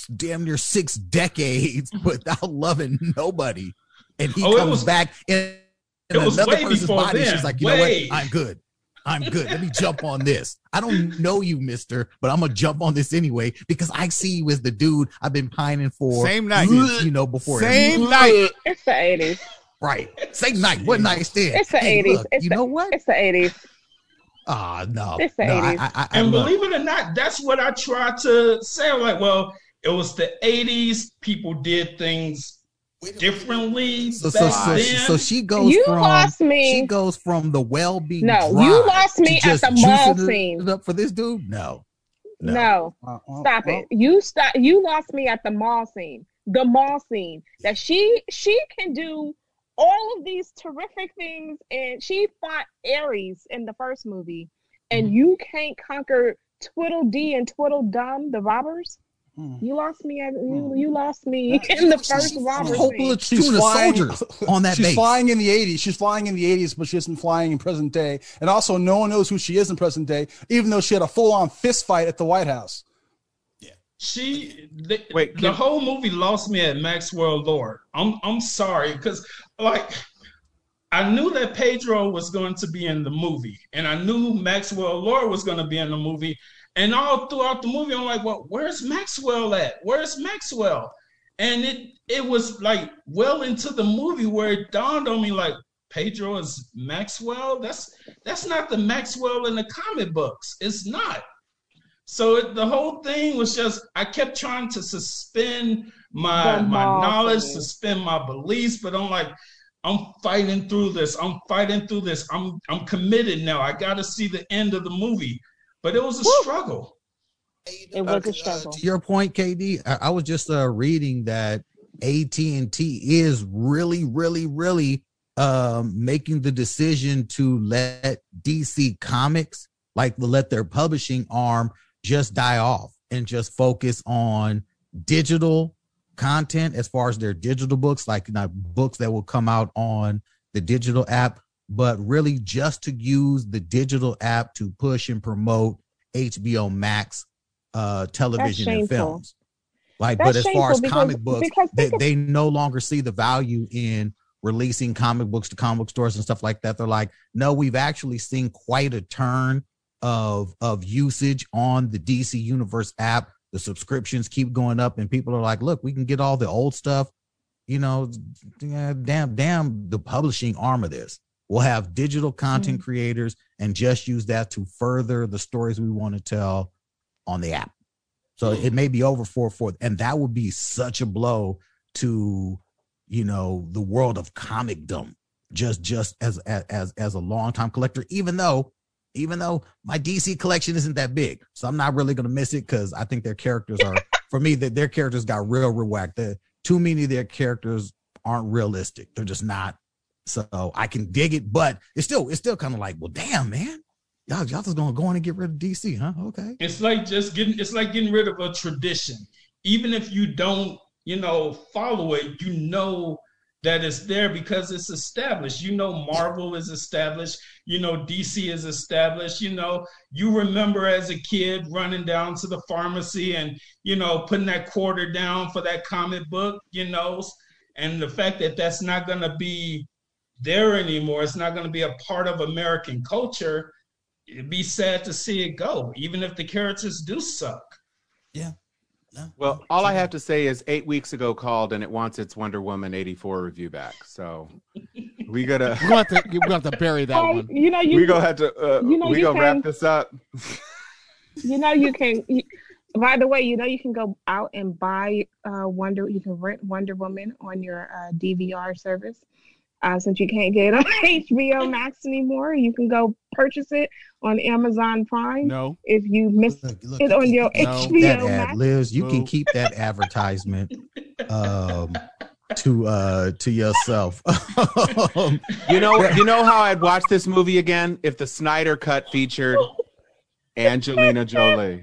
damn near six decades without loving nobody, and he Oh, it comes was- back in, in it was another way person's before body. then. She's like, you Way. know what? I'm good. I'm good. Let me jump on this. I don't know you, mister, but I'm gonna jump on this anyway because I see you as the dude I've been pining for. Same night. since, you know, before Same everything. night. It's the eighties. Right. Same night. What night stand? It's the Hey, eighties. look, It's you the, know what? It's the eighties. Ah, no. It's the no, I, eighties. I, I, I And look, believe it or not, that's what I tried to say. I'm like, well, it was the eighties. People did things differently so, back so, so, then. she, so she goes You from lost me. she goes from the well-being. No, drive you lost me to at just the mall juicing it scene. up for this dude. No, no. No, Uh, uh, stop uh, it. You stop. You lost me at the mall scene. The mall scene that she she can do all of these terrific things, and she fought Ares in the first movie, and you can't conquer Twiddledee and Twiddledum, the robbers. Hmm. You lost me at you. You lost me in the first robber A whole scene. platoon of soldiers on that she's base. flying in the eighties. She's flying in the eighties, but she isn't flying in present day. And also, no one knows who she is in present day, even though she had a full-on fist fight at the White House. She the, Wait, the can- whole movie lost me at Maxwell Lord. I'm I'm sorry because like I knew that Pedro was going to be in the movie, and I knew Maxwell Lord was going to be in the movie. And all throughout the movie, I'm like, well, where's Maxwell at? Where's Maxwell? And it it was like well into the movie where it dawned on me like Pedro is Maxwell. That's that's not the Maxwell in the comic books. It's not. So it, the whole thing was just I kept trying to suspend my The my mall knowledge, scene. suspend my beliefs, but I'm like, I'm fighting through this. I'm fighting through this. I'm I'm committed now. I got to see the end of the movie, but it was a struggle. It was a struggle. To your point, K D, I, I was just uh, reading that A T and T is really, really, really um, making the decision to let D C Comics, like let their publishing arm, just die off and just focus on digital content as far as their digital books, like not books that will come out on the digital app, but really just to use the digital app to push and promote H B O Max uh television and shameful. films. Like, That's but as far as shameful because- comic books, because they, think of- they no longer see the value in releasing comic books to comic book stores and stuff like that. They're like, no, we've actually seen quite a turn of of usage on the D C Universe app. The subscriptions keep going up, and people are like, look, we can get all the old stuff. You know, yeah, damn, damn, the publishing arm of this. We'll have digital content Mm-hmm. creators and just use that to further the stories we want to tell on the app. So it may be over for for, and that would be such a blow to, you know, the world of comicdom. Just just as as as a longtime collector, even though even though my D C collection isn't that big, so I'm not really gonna miss it because I think their characters are for me that their characters got real real whacked. The, too many of their characters aren't realistic. They're just not. So I can dig it, but it's still it's still kind of like, well, damn, man, y'all y'all just gonna go in and get rid of D C, huh? Okay. It's like just getting it's like getting rid of a tradition. Even if you don't, you know, follow it, you know that it's there because it's established. You know, Marvel is established. You know, D C is established. You know, you remember as a kid running down to the pharmacy and, you know, putting that quarter down for that comic book, you know, and the fact that that's not going to be there anymore, it's not going to be a part of American culture. It'd be sad to see it go, even if the characters do suck. Yeah. No. Well, all I have to say is eight weeks ago called and it wants its Wonder Woman eighty-four review back. So we gotta We're going to have to, we're gonna have to bury that Hey, one. you know, you we gonna have to uh, you know, we you gonna wrap can- this up. you know you can you, by the way, you know you can go out and buy uh Wonder you can rent Wonder Woman on your uh, D V R service. Uh, since you can't get it on H B O Max anymore, you can go purchase it on Amazon Prime. No. If you missed Look, look, it on your No. H B That O ad, Max. Liz, you can Boo. keep that advertisement um to uh to yourself. Um, You know, you know how I'd watch this movie again if the Snyder cut featured Angelina Jolie.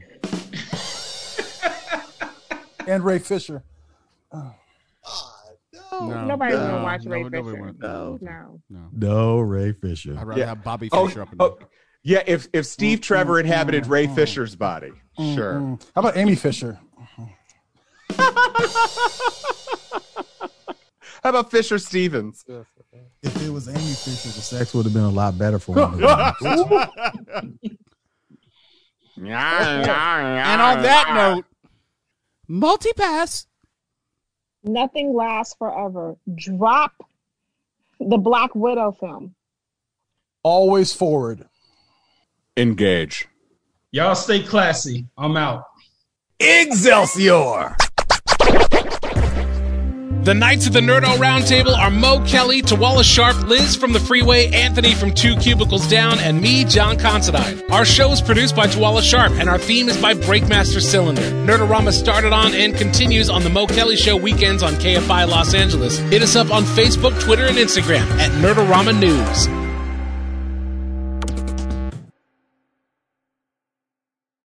And Ray Fisher. Ah, no. No. Nobody's no, gonna watch no, Ray nobody Fisher. wants- No. No. No. no, Ray Fisher. I'd rather Yeah. have Bobby Oh, Fisher up in oh, there. yeah, if if Steve Trevor inhabited Ray Fisher's body, sure. Mm. How about Amy Fisher? How about Fisher Stevens? If it was Amy Fisher, the sex would have been a lot better for one. And on that note, multipass. Nothing lasts forever. Drop the Black Widow film. Always forward. Engage. Y'all stay classy. I'm out. Excelsior! The Knights of the Nerd All Roundtable are Mo Kelly, Tawala Sharp, Liz from The Freeway, Anthony from Two Cubicles Down, and me, John Considine. Our show is produced by Tawala Sharp, and our theme is by Breakmaster Cylinder. Nerdorama started on and continues on The Mo Kelly Show weekends on K F I Los Angeles. Hit us up on Facebook, Twitter, and Instagram at Nerdorama News.